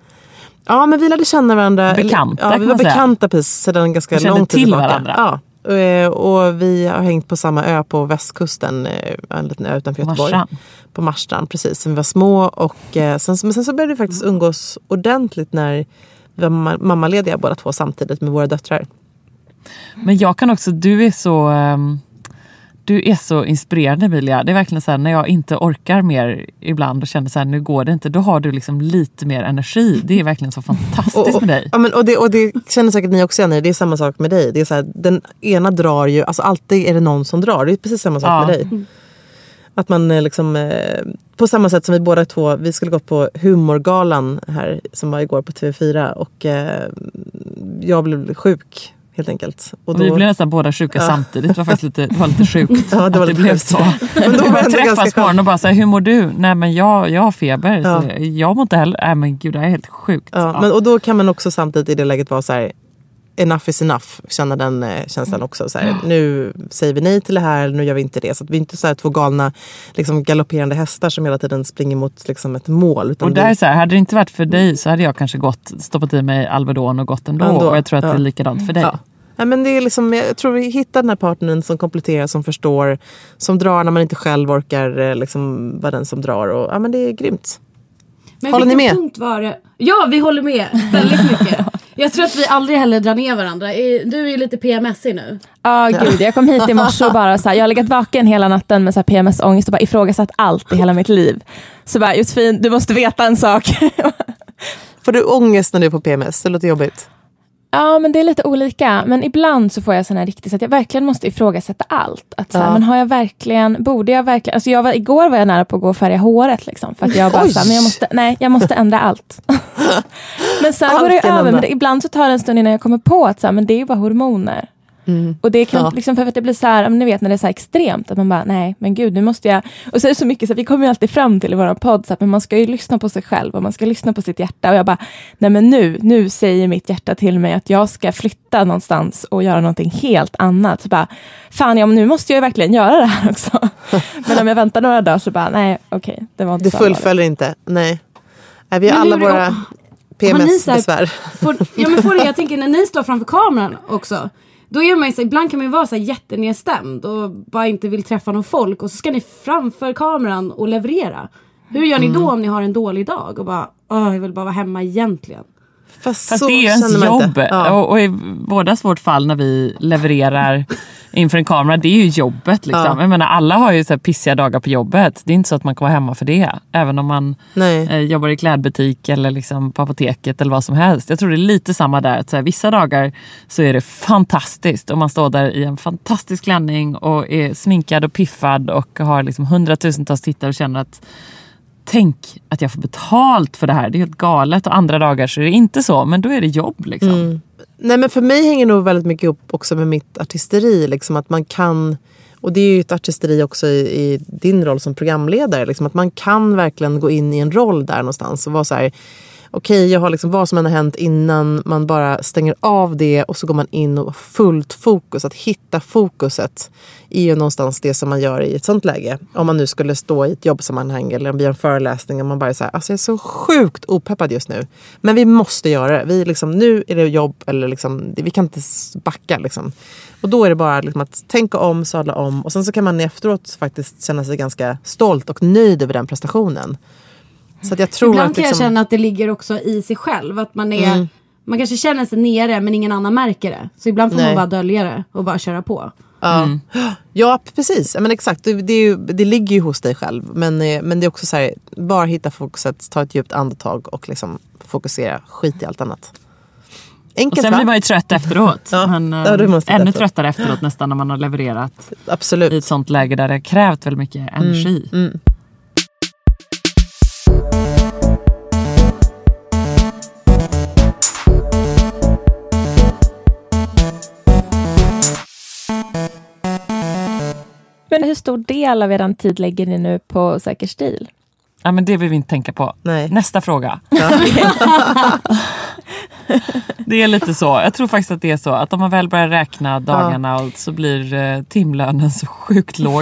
Ja, men vi lärde känna varandra. Bekanta, ja, vi var bekanta precis sedan ganska vi lång tid till tillbaka. Varandra. Ja. Och vi har hängt på samma ö på västkusten, en liten ö utanför Göteborg. Marstrand. På Marstrand, precis. Sen vi var små och sen, men sen så började vi faktiskt umgås ordentligt när vi var mammalediga båda två samtidigt med våra döttrar. Men jag kan också, du är så um, du är så inspirerande, Emilia. Det är verkligen så här, när jag inte orkar mer ibland och känner så här, nu går det inte, då har du liksom lite mer energi. Det är verkligen så fantastiskt och, och, med dig. Ja, men, och, det, och det känner säkert ni också igen, det är samma sak med dig. Det är så här, den ena drar ju, alltså alltid är det någon som drar. Det är precis samma sak ja. med dig. Mm. Att man liksom, på samma sätt som vi båda två, vi skulle gå på humorgalan här som var igår på T V fyra och eh, jag blev sjuk helt enkelt. Och då, vi blev nästan båda sjuka ja. samtidigt. Det var faktiskt lite, det var lite sjukt ja, det, var att lite det blev sjukt. så. Men då man träffas på morgonen och bara så här, hur mår du? Nej men jag, jag har feber. Ja. Så jag mår inte heller. Nej men gud, det är helt sjukt. Ja, ja. Men, och då kan man också samtidigt i det läget vara så här, enough is enough. Känna den eh, känslan också. Så här, nu säger vi nej till det här, nu gör vi inte det. Så att vi är inte så här två galna liksom, galopperande hästar som hela tiden springer mot liksom, ett mål. Utan och där vi... är så här, hade det inte varit för dig så hade jag kanske gått, stoppat i mig Alvedon och gått ändå. ändå. Och jag tror att ja. det är likadant för dig. Ja. Ja, men det är liksom, jag tror vi hittar den här partnern som kompletterar, som förstår, som drar när man inte själv orkar liksom, vara den som drar. Och, ja, men det är grymt. Men håller ni med? Punkt var det? Ja, vi håller med väldigt mycket. Jag tror att vi aldrig heller drar ner varandra. Du är ju lite P M S-ig nu. Ja, oh, gud. Jag kom hit i morse och bara så här, jag har legat vaken hela natten med så här P M S-ångest och bara ifrågasatt allt i hela mitt liv. Så bara, Josefin, du måste veta en sak. Får du ångest när du är på P M S? Det låter jobbigt. Ja, men det är lite olika. Men ibland så får jag sån här riktigt så att jag verkligen måste ifrågasätta allt. Att så här, ja. men har jag verkligen, borde jag verkligen, alltså jag var, igår var jag nära på att gå och färga håret liksom. För att jag bara så här, men jag måste, nej, jag måste ändra allt. Men sen allt går det över, men det, ibland så tar det en stund innan jag kommer på att så här, men det är ju bara hormoner. Mm. Och det kan ja. liksom, för att det blir så här, ni vet när det är så här extremt att man bara, nej men gud, nu måste jag, och så är det så mycket så att vi kommer ju alltid fram till i våran podd så att, men man ska ju lyssna på sig själv och man ska lyssna på sitt hjärta och jag bara, nej men nu, nu säger mitt hjärta till mig att jag ska flytta någonstans och göra någonting helt annat, så bara, fan ja, men nu måste jag ju verkligen göra det här också. Men om jag väntar några dagar så bara, nej okej, okay, det var inte det så fullföljer inte, nej. Nej, vi har alla våra P M S-besvär. Ja men får det, jag tänker när ni står framför kameran också, då är man ju så, ibland kan man ju vara så här jättenedstämd och bara inte vill träffa någon folk och så ska ni framför kameran och leverera. Hur gör ni då mm. om ni har en dålig dag och bara, åh, jag vill bara vara hemma egentligen? Fast, Fast det är ju ens jobb. Ja. Och, och i bådas vårt fall när vi levererar inför en kamera, det är ju jobbet liksom. Ja. Jag menar, alla har ju så här pissiga dagar på jobbet. Det är inte så att man kan vara hemma för det. Även om man eh, jobbar i klädbutik eller liksom på apoteket eller vad som helst. Jag tror det är lite samma där. Att så här, vissa dagar så är det fantastiskt. Och man står där i en fantastisk klänning och är sminkad och piffad och har liksom hundratusentals tittare och känner att tänk att jag får betalt för det här. Det är helt galet. Och andra dagar så är det inte så. Men då är det jobb liksom. Mm. Nej, men för mig hänger nog väldigt mycket ihop också med mitt artisteri. Liksom att man kan, och det är ju ett artisteri också i, i din roll som programledare. Liksom att man kan verkligen gå in i en roll där någonstans. Och vara så här, okej, okay, jag har liksom vad som än har hänt innan. Man bara stänger av det och så går man in och har fullt fokus. Att hitta fokuset är ju någonstans det som man gör i ett sånt läge. Om man nu skulle stå i ett jobbsammanhang eller om vi har en föreläsning och man bara är så här, alltså jag är så sjukt opeppad just nu. Men vi måste göra det. Vi liksom, nu är det jobb eller liksom, vi kan inte backa liksom. Och då är det bara liksom att tänka om, sadla om och sen så kan man efteråt faktiskt känna sig ganska stolt och nöjd över den prestationen. Så att jag tror ibland att kan liksom, jag känna att det ligger också i sig själv. Att man är, mm. man kanske känner sig nere men ingen annan märker det. Så ibland får Nej. man bara dölja det och bara köra på. Ja, mm. ja precis. Men exakt, det, det, är ju, det ligger ju hos dig själv. Men, men det är också så här, bara hitta fokuset, ta ett djupt andetag och liksom fokusera, skit i allt annat. Enkelt, och sen va? blir man ju trött efteråt. Ja, men, ja, ännu efteråt. tröttare efteråt nästan när man har levererat. Absolut. I ett sånt läge där det har krävt väldigt mycket energi. Mm. Mm. Men hur stor del av er tid lägger ni nu på säker stil? Ja, men det vill vi inte tänka på. Nej. Nästa fråga. Ja. Det är lite så. Jag tror faktiskt att det är så. Att om man väl börjar räkna dagarna ja. så blir eh, timlönen så sjukt låg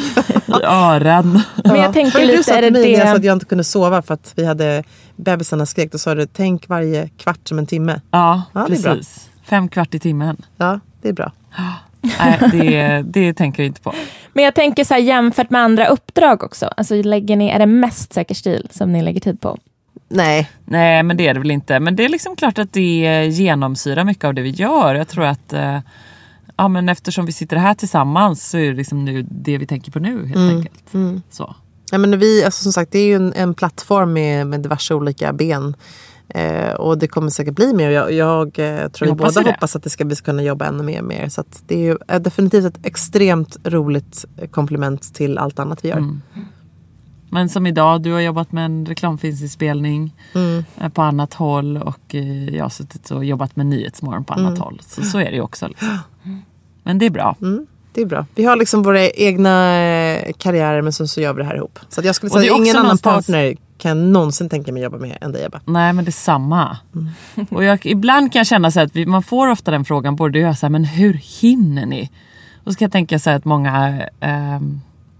i ören. Men jag tänker ja. lite, du sa är det till mig det... när jag sa att jag inte kunde sova för att vi hade bebisarna skrek. Då sa du, tänk varje kvart som en timme. Ja, ja precis. Fem kvart i timmen. Ja, det är bra. Nej, det, det tänker jag inte på. Men jag tänker så här, jämfört med andra uppdrag också. Alltså lägger ni, är det mest säker stil som ni lägger tid på? Nej. Nej, men det är det väl inte. Men det är liksom klart att det genomsyrar mycket av det vi gör. Jag tror att eh, ja, men eftersom vi sitter här tillsammans så är det liksom nu det vi tänker på nu helt mm. enkelt. Mm. Så. Ja, men vi, alltså, som sagt, det är ju en, en plattform med, med diverse olika ben. Eh, och det kommer säkert bli mer. Jag, jag eh, tror vi båda hoppas att det ska, vi ska kunna jobba ännu mer. mer. Så att det är ju är definitivt ett extremt roligt komplement till allt annat vi gör. Mm. Men som idag, du har jobbat med en reklamfilmsinspelning mm. på annat håll och jag har suttit och jobbat med Nyhetsmorgon på annat mm. håll. Så, så är det ju också. Liksom. Men det är bra. Mm. Det är bra. Vi har liksom våra egna karriärer men så, så gör vi det här ihop. Så att jag skulle säga att ingen annan någonstans... partner kan någonsin tänka mig jobba med än dig, Ebba. Nej, men det är samma. Mm. Och jag, ibland kan jag känna så att vi, man får ofta den frågan, både jag så här, men hur hinner ni? Och så kan jag tänka så här att många... Ähm,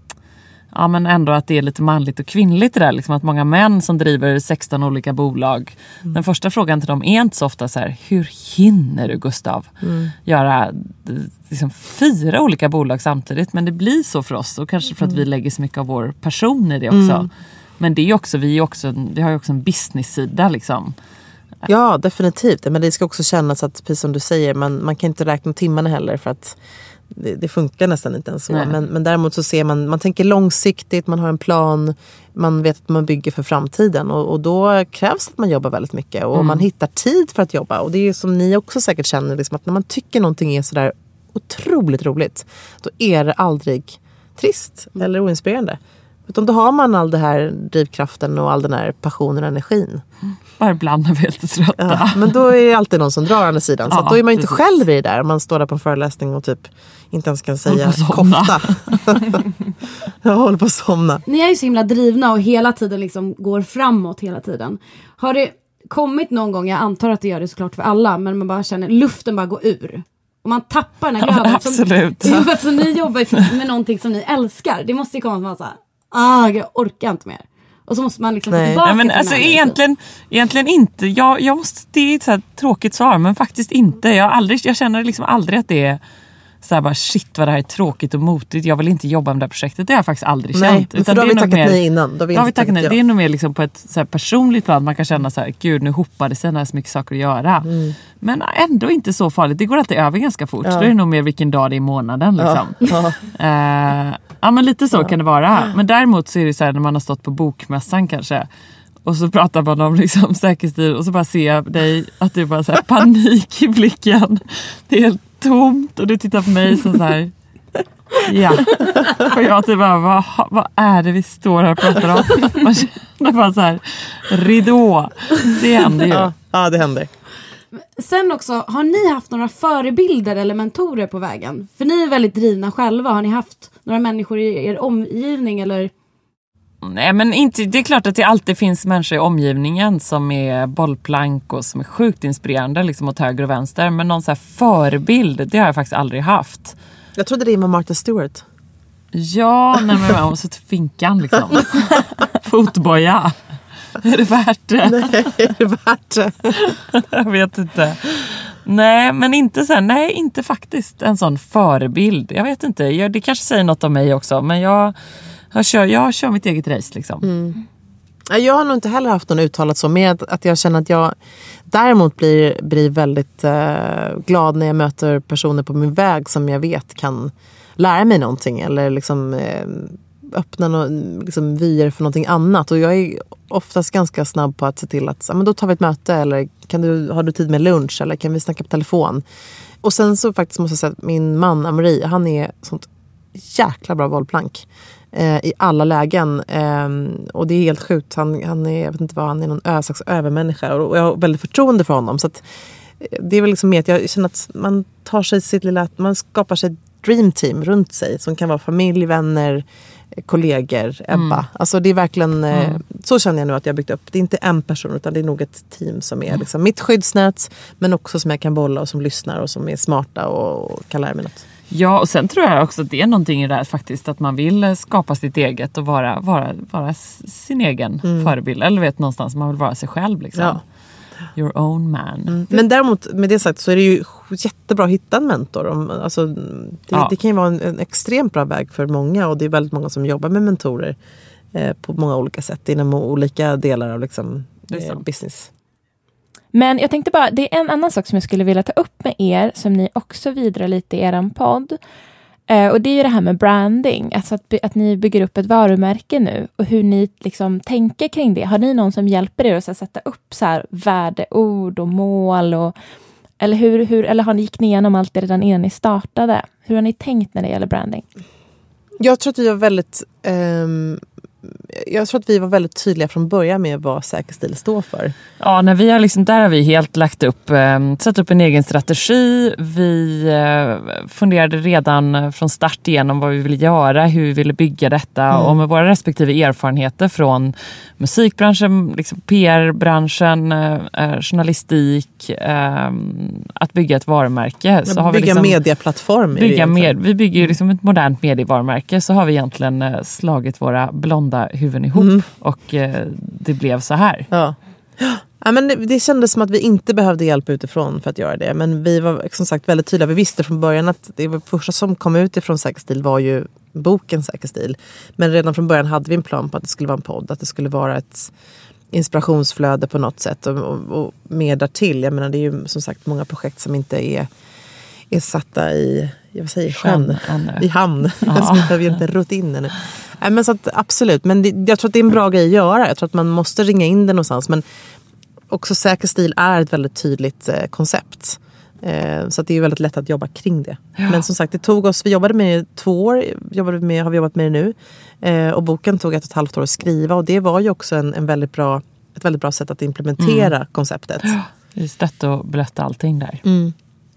ja, men ändå att det är lite manligt och kvinnligt det där. Liksom att många män som driver sexton olika bolag. Mm. Den första frågan till dem är inte så ofta så här, hur hinner du, Gustav? Mm. Göra liksom fyra olika bolag samtidigt. Men det blir så för oss. Och kanske för att vi lägger så mycket av vår person i det också. Mm. Men det är också, vi, är också, vi har ju också en business-sida liksom. Ja, definitivt. Men det ska också kännas att, precis som du säger, man, man kan inte räkna timmarna heller för att det, det funkar nästan inte ens så. Men, men däremot så ser man, man tänker långsiktigt, man har en plan, man vet att man bygger för framtiden. Och, och då krävs att man jobbar väldigt mycket. Och mm. man hittar tid för att jobba. Och det är ju som ni också säkert känner, liksom, att när man tycker någonting är sådär otroligt roligt, då är det aldrig trist mm. eller oinspirerande. Utan då har man all den här drivkraften och all den här passionen och energin. Mm. Bara ibland är vi lite trötta. Ja, men då är det alltid någon som drar andra sidan. Så ja, då är man inte precis. själv i det där. Man står där på en föreläsning och typ inte ens kan säga kofta. Jag håller på att somna. Ni är ju så himla drivna och hela tiden liksom går framåt hela tiden. Har det kommit någon gång, jag antar att det gör det såklart för alla, men man bara känner luften bara gå ur. Och man tappar den här glöden. Ja, absolut. Som, för ni jobbar med någonting som ni älskar. Det måste ju komma att man så här, ah, jag orkar inte mer. Och så måste man liksom få tillbaka. Nej, men alltså egentligen, egentligen inte. Jag, jag måste, det är ett så här tråkigt svar, men faktiskt inte. Jag, aldrig, jag känner liksom aldrig att det är så här bara, shit vad det här är tråkigt och motigt. Jag vill inte jobba med det här projektet. Det har jag faktiskt aldrig nej, känt. Utan då har det vi tackat mer, nej innan. Då har vi, då har vi tackat nej. Det är nog mer liksom på ett så här personligt plan. Man kan känna så här, gud nu hoppade sig när så mycket saker att göra. Mm. Men ändå inte så farligt. Det går alltid över ganska fort. Ja. Så det är nog mer vilken dag det är i månaden. Liksom. Ja. Ja. Uh, ja, men lite så ja. kan det vara. Men däremot så är det så här när man har stått på bokmässan kanske. Och så pratar man om liksom säkerhetsstil och så bara ser jag dig att du bara så här panik i blicken. Det är helt tomt och du tittar på mig så, så här. Ja. Och jag typ bara, vad, vad är det vi står här och pratar om? Man känner bara så här, ridå. Det händer ju. Ja, ja, det händer. Sen också, har ni haft några förebilder eller mentorer på vägen? För ni är väldigt drivna själva. Har ni haft några människor i er omgivning eller... Nej, men inte, det är klart att det alltid finns människor i omgivningen som är bollplank och som är sjukt inspirerande liksom åt höger och vänster. Men någon så här förebild, det har jag faktiskt aldrig haft. Jag trodde det var Martha Stewart. Ja, nej, men jag måste ta finkan liksom. Fotboja. Är det värt det? Nej, är det värt det? Jag vet inte. Nej, men inte så här, nej, inte faktiskt en sån förebild. Jag vet inte, jag, det kanske säger något om mig också. Men jag, jag, kör, jag kör mitt eget race liksom. Mm. Jag har nog inte heller haft någon uttalat så med att jag känner att jag däremot blir, blir väldigt eh, glad när jag möter personer på min väg som jag vet kan lära mig någonting eller liksom eh, öppna no, liksom vyer för någonting annat. Och jag är oftast ganska snabb på att se till att men då tar vi ett möte eller kan du, har du tid med lunch eller kan vi snacka på telefon. Och sen så faktiskt måste jag säga att min man Amri, han är sånt jäkla bra bollplank i alla lägen. Och det är helt sjukt. Han, han är, jag vet inte vad, han är någon ö, slags övermänniska. Och jag har väldigt förtroende för honom. Så att det är väl liksom mer att jag känner att man tar sig sitt lilla, man skapar sig ett dream team runt sig. Som kan vara familj, vänner, kollegor, Ebba. Mm. Alltså det är verkligen, mm. så känner jag nu att jag har byggt upp. Det är inte en person utan det är nog ett team som är liksom mitt skyddsnät, men också som jag kan bolla och som lyssnar och som är smarta och kan lära mig något. Ja, och sen tror jag också att det är någonting i det här faktiskt, att man vill skapa sitt eget och vara, vara, vara sin egen mm. förebild. Eller vet någonstans, man vill vara sig själv liksom. Ja. Your own man. Mm. Men däremot, med det sagt, så är det ju jättebra att hitta en mentor. Om, alltså, det, ja. det kan ju vara en, en extremt bra väg för många, och det är väldigt många som jobbar med mentorer eh, på många olika sätt inom olika delar av liksom, eh, business. Men jag tänkte bara, det är en annan sak som jag skulle vilja ta upp med er, som ni också vidrar lite i er podd. Eh, och det är ju det här med branding. Alltså att, att ni bygger upp ett varumärke nu. Och hur ni liksom tänker kring det. Har ni någon som hjälper er att så här, sätta upp så här, värdeord och mål? Och, eller, hur, hur, eller har ni gick ni igenom allt det redan innan ni startade? Hur har ni tänkt när det gäller branding? Jag tror att vi var väldigt... Um... Jag tror att vi var väldigt tydliga från början med vad Säker stil står för. Ja, när vi har liksom, där har vi helt lagt upp, eh, satt upp en egen strategi. Vi eh, funderade redan från start igenom vad vi ville göra, hur vi ville bygga detta. Mm. Och med våra respektive erfarenheter från musikbranschen, liksom P R-branschen, eh, journalistik, eh, att bygga ett varumärke. Så har bygga vi liksom, medieplattform. Bygga med, vi bygger ju liksom ett modernt medievarumärke, så har vi egentligen eh, slagit våra blonda huvuden ihop mm. och eh, det blev så här. Ja. Ja, men det, det kändes som att vi inte behövde hjälp utifrån för att göra det, men vi var som sagt väldigt tydliga. Vi visste från början att det var första som kom ut ifrån Säker stil var ju boken Säker stil, men redan från början hade vi en plan på att det skulle vara en podd, att det skulle vara ett inspirationsflöde på något sätt och, och, och mer därtill. Jag menar, det är ju som sagt många projekt som inte är, är satta i jag säger, sjön, i hamn. Ja. Som inte, vi inte rutt in ännu. Nej, men så att, absolut, men det, jag tror att det är en bra grej att göra. Jag tror att man måste ringa in det någonstans, men också Säker stil är ett väldigt tydligt eh, koncept. Eh, så att det är väldigt lätt att jobba kring det. Ja. Men som sagt, det tog oss, vi jobbade med det två år, jobbade med, har vi jobbat med det nu. Eh, och boken tog ett och ett halvt år att skriva, och det var ju också en, en väldigt bra, ett väldigt bra sätt att implementera mm. konceptet. Ja, just detta och berätta allting där. Mm.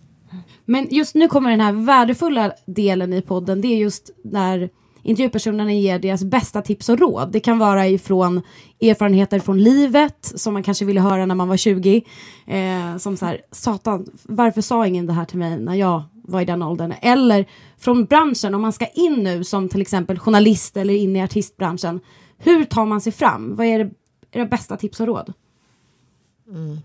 Men just nu kommer den här värdefulla delen i podden. Det är just när intervjupersonerna ger deras bästa tips och råd. Det kan vara ifrån erfarenheter från livet som man kanske ville höra när man var tjugo. Eh, som så här, satan, varför sa ingen det här till mig när jag var i den åldern? Eller från branschen, om man ska in nu som till exempel journalist eller in i artistbranschen. Hur tar man sig fram? Vad är det, är det bästa tips och råd? Mm.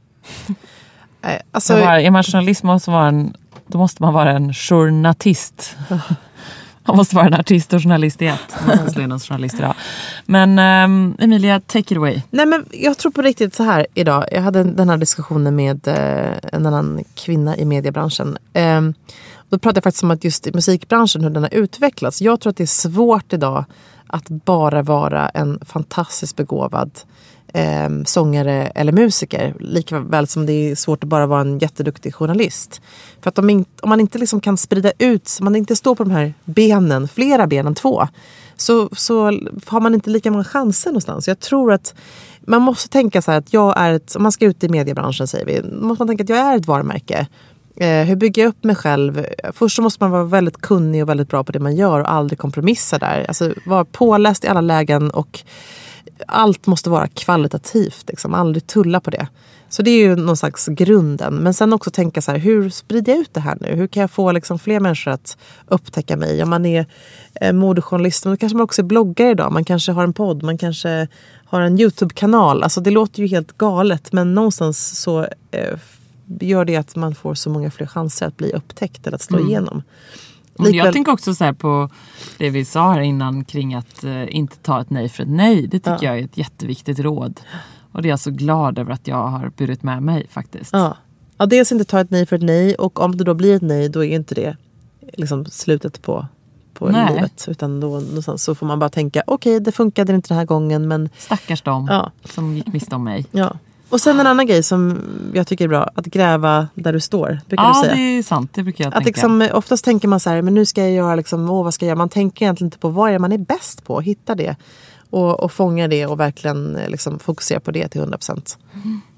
eh, alltså, var, är man journalist måste vara en, då måste man vara en journalist. Man måste vara en artist och journalist i ett. Man måste slå in en journalist idag. Men um, Emilia, take it away. Nej, men jag tror på riktigt så här idag. Jag hade den här diskussionen med uh, en annan kvinna i mediebranschen. Um, då pratade jag faktiskt om att just i musikbranschen, hur den har utvecklats. Jag tror att det är svårt idag att bara vara en fantastiskt begåvad eh, sångare eller musiker. Lika väl som det är svårt att bara vara en jätteduktig journalist. För att om, in, om man inte liksom kan sprida ut, om man inte står på de här benen, flera ben än två, så, så har man inte lika många chanser någonstans. Jag tror att man måste tänka så här att jag är ett, om man ska ut i mediebranschen säger vi, måste man tänka att jag är ett varumärke. Eh, hur bygger jag upp mig själv? Först så måste man vara väldigt kunnig och väldigt bra på det man gör och aldrig kompromissa där. Alltså vara påläst i alla lägen och allt måste vara kvalitativt. Liksom. Aldrig tulla på det. Så det är ju någon slags grunden. Men sen också tänka så här, hur sprider jag ut det här nu? Hur kan jag få liksom fler människor att upptäcka mig? Om man är eh, modejournalist, men då kanske man också är bloggare idag. Man kanske har en podd, man kanske har en YouTube-kanal. Alltså det låter ju helt galet, men någonstans så eh, gör det att man får så många fler chanser att bli upptäckt eller att slå mm. igenom. Likväl... Jag tänker också så här på det vi sa här innan kring att eh, inte ta ett nej för ett nej. Det tycker ja. jag är ett jätteviktigt råd. Och det är jag så glad över att jag har burit med mig faktiskt. Ja. Ja, dels inte ta ett nej för ett nej. Och om det då blir ett nej, då är inte det liksom slutet på, på livet. Utan då någonstans så får man bara tänka, okej, okay, det funkade inte den här gången. Men... Stackars dem ja. som gick miste om mig. Ja. Och sen en annan grej som jag tycker är bra, att gräva där du står, brukar ja, du säga. Ja, det är sant, det brukar jag att tänka. Liksom, oftast tänker man så här, men nu ska jag göra, liksom, åh, vad ska jag göra? Man tänker egentligen inte på vad är man är bäst på, hitta det. Och, och fånga det och verkligen liksom, fokusera på det till hundra procent. Mm.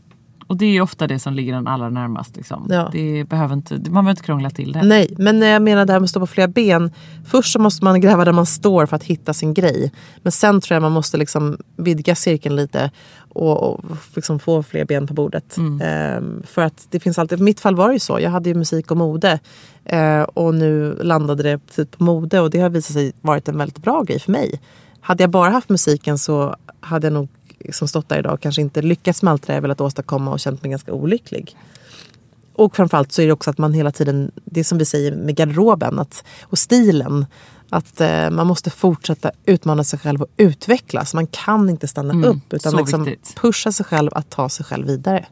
Och det är ofta det som ligger den allra närmast. Liksom. Ja. Det behöver inte, man behöver inte krångla till det. Nej, men jag menar det här med att stå på flera ben. Först så måste man gräva där man står för att hitta sin grej. Men sen tror jag man måste liksom vidga cirkeln lite. Och, och liksom få fler ben på bordet. Mm. Ehm, för att det finns alltid, i mitt fall var det ju så. Jag hade ju musik och mode. Ehm, och nu landade det typ på mode. Och det har visat sig varit en väldigt bra grej för mig. Hade jag bara haft musiken så hade jag nog som stått där idag kanske inte lyckats med allt det jag velat åstadkomma och känt mig ganska olycklig. Och framförallt så är det också att man hela tiden, det som vi säger med garderoben att, och stilen, att eh, man måste fortsätta utmana sig själv och utvecklas. Man kan inte stanna mm, upp utan liksom pusha sig själv att ta sig själv vidare.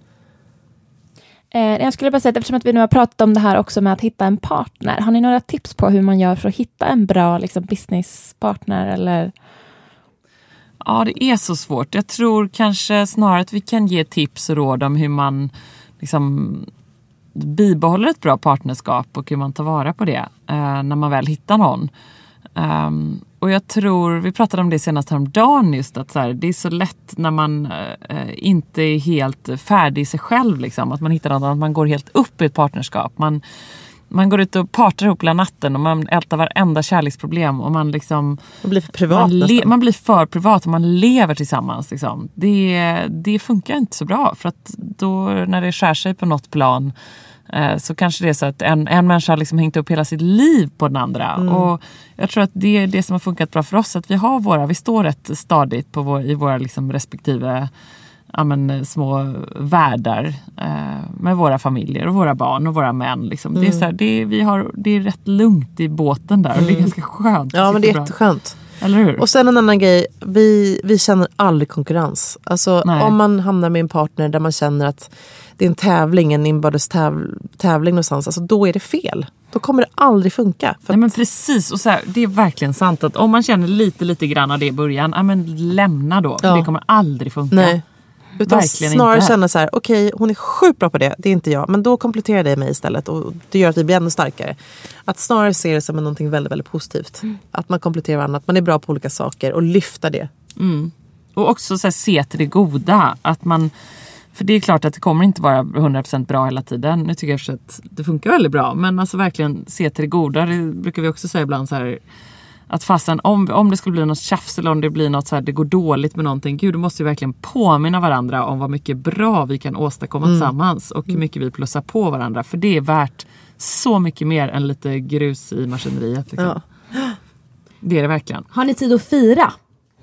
Eh, jag skulle bara säga att eftersom att vi nu har pratat om det här också med att hitta en partner. Har ni några tips på hur man gör för att hitta en bra liksom, businesspartner eller... Ja, det är så svårt. Jag tror kanske snarare att vi kan ge tips och råd om hur man liksom bibehåller ett bra partnerskap och hur man tar vara på det eh, när man väl hittar någon. Um, och jag tror, vi pratade om det senast häromdagen just att så här, det är så lätt när man eh, inte är helt färdig i sig själv liksom, att man hittar någon, att man går helt upp i ett partnerskap. Man Man går ut och partar ihop hela natten och man ältar varenda kärleksproblem och man liksom... Man blir för privat man, le- man blir för privat och man lever tillsammans. Liksom. Det, det funkar inte så bra för att då när det skär sig på något plan eh, så kanske det är så att en, en människa har liksom hängt upp hela sitt liv på den andra. Mm. Och jag tror att det är det som har funkat bra för oss, att vi har våra, vi står rätt stadigt på vår, i våra liksom respektive... Ja, men, små världar eh, med våra familjer och våra barn och våra män. Liksom. Mm. Det, är så här, det, är, vi har, det är rätt lugnt i båten där och mm. det är ganska skönt. Ja, men det är jätteskönt. Eller hur? Och sen en annan grej, vi, vi känner aldrig konkurrens. Alltså Nej. Om man hamnar med en partner där man känner att det är en tävling, en inbördes täv, tävling någonstans, alltså då är det fel. Då kommer det aldrig funka. För Nej, men precis, och så här, det är verkligen sant att om man känner lite, lite grann av det i början, ja, men lämna då, för ja. det kommer aldrig funka. Nej. Utan Verkligen snarare inte. Känna så här, okej, okay, hon är sjukt bra på det, det är inte jag. Men då kompletterar det mig istället och det gör att vi blir ännu starkare. Att snarare se det som någonting väldigt, väldigt positivt. Mm. Att man kompletterar varandra, att man är bra på olika saker och lyfta det. Mm. Och också så här, se till det goda. Att man, för det är klart att det kommer inte vara hundra procent bra hela tiden. Nu tycker jag att det funkar väldigt bra. Men alltså verkligen se till det goda. Det brukar vi också säga ibland så här... Att fastän om, om det skulle bli något tjafs eller om det blir något så här, det går dåligt med någonting. Gud, då måste vi verkligen påminna varandra om vad mycket bra vi kan åstadkomma mm. tillsammans. Och hur mycket vi plussar på varandra. För det är värt så mycket mer än lite grus i maskineriet. Liksom. Ja. Det är det verkligen. Har ni tid att fira?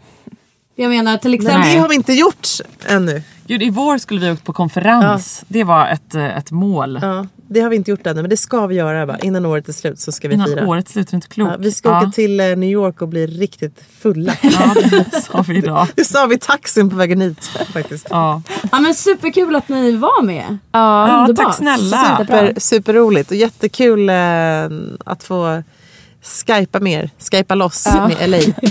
Jag menar till exempel... Nej, det har vi inte gjort ännu. Gud, i vår skulle vi åka på konferens. Ja. Det var ett, ett mål. Ja, det har vi inte gjort ännu, men det ska vi göra. Bara. Innan året är slut så ska vi Innan fira. Innan året är slut är inte klokt. Ja, vi ska ja. åka till uh, New York och bli riktigt fulla. Ja, det sa vi idag. Det sa vi i taxin på vägen hit faktiskt. Ja. Ja, men superkul att ni var med. Ja, ja tack snälla. Super, superroligt och jättekul uh, att få skypa mer. Skypa loss ja. med L A.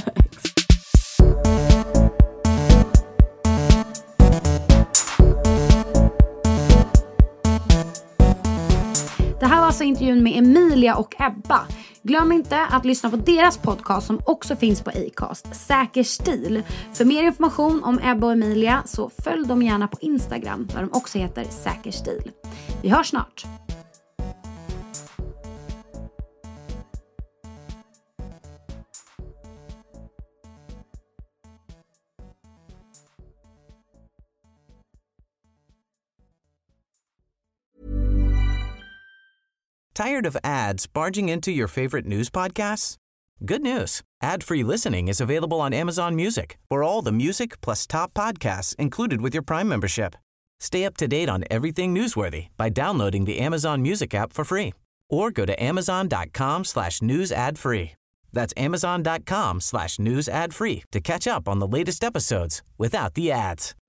Det här var alltså intervjun med Emilia och Ebba. Glöm inte att lyssna på deras podcast som också finns på Acast, Säker stil. För mer information om Ebba och Emilia så följ dem gärna på Instagram där de också heter Säker stil. Vi hörs snart. Tired of ads barging into your favorite news podcasts? Good news. Ad-free listening is available on Amazon Music for all the music plus top podcasts included with your Prime membership. Stay up to date on everything newsworthy by downloading the Amazon Music app for free or go to amazon.com slash news ad free. That's amazon.com slash news ad free to catch up on the latest episodes without the ads.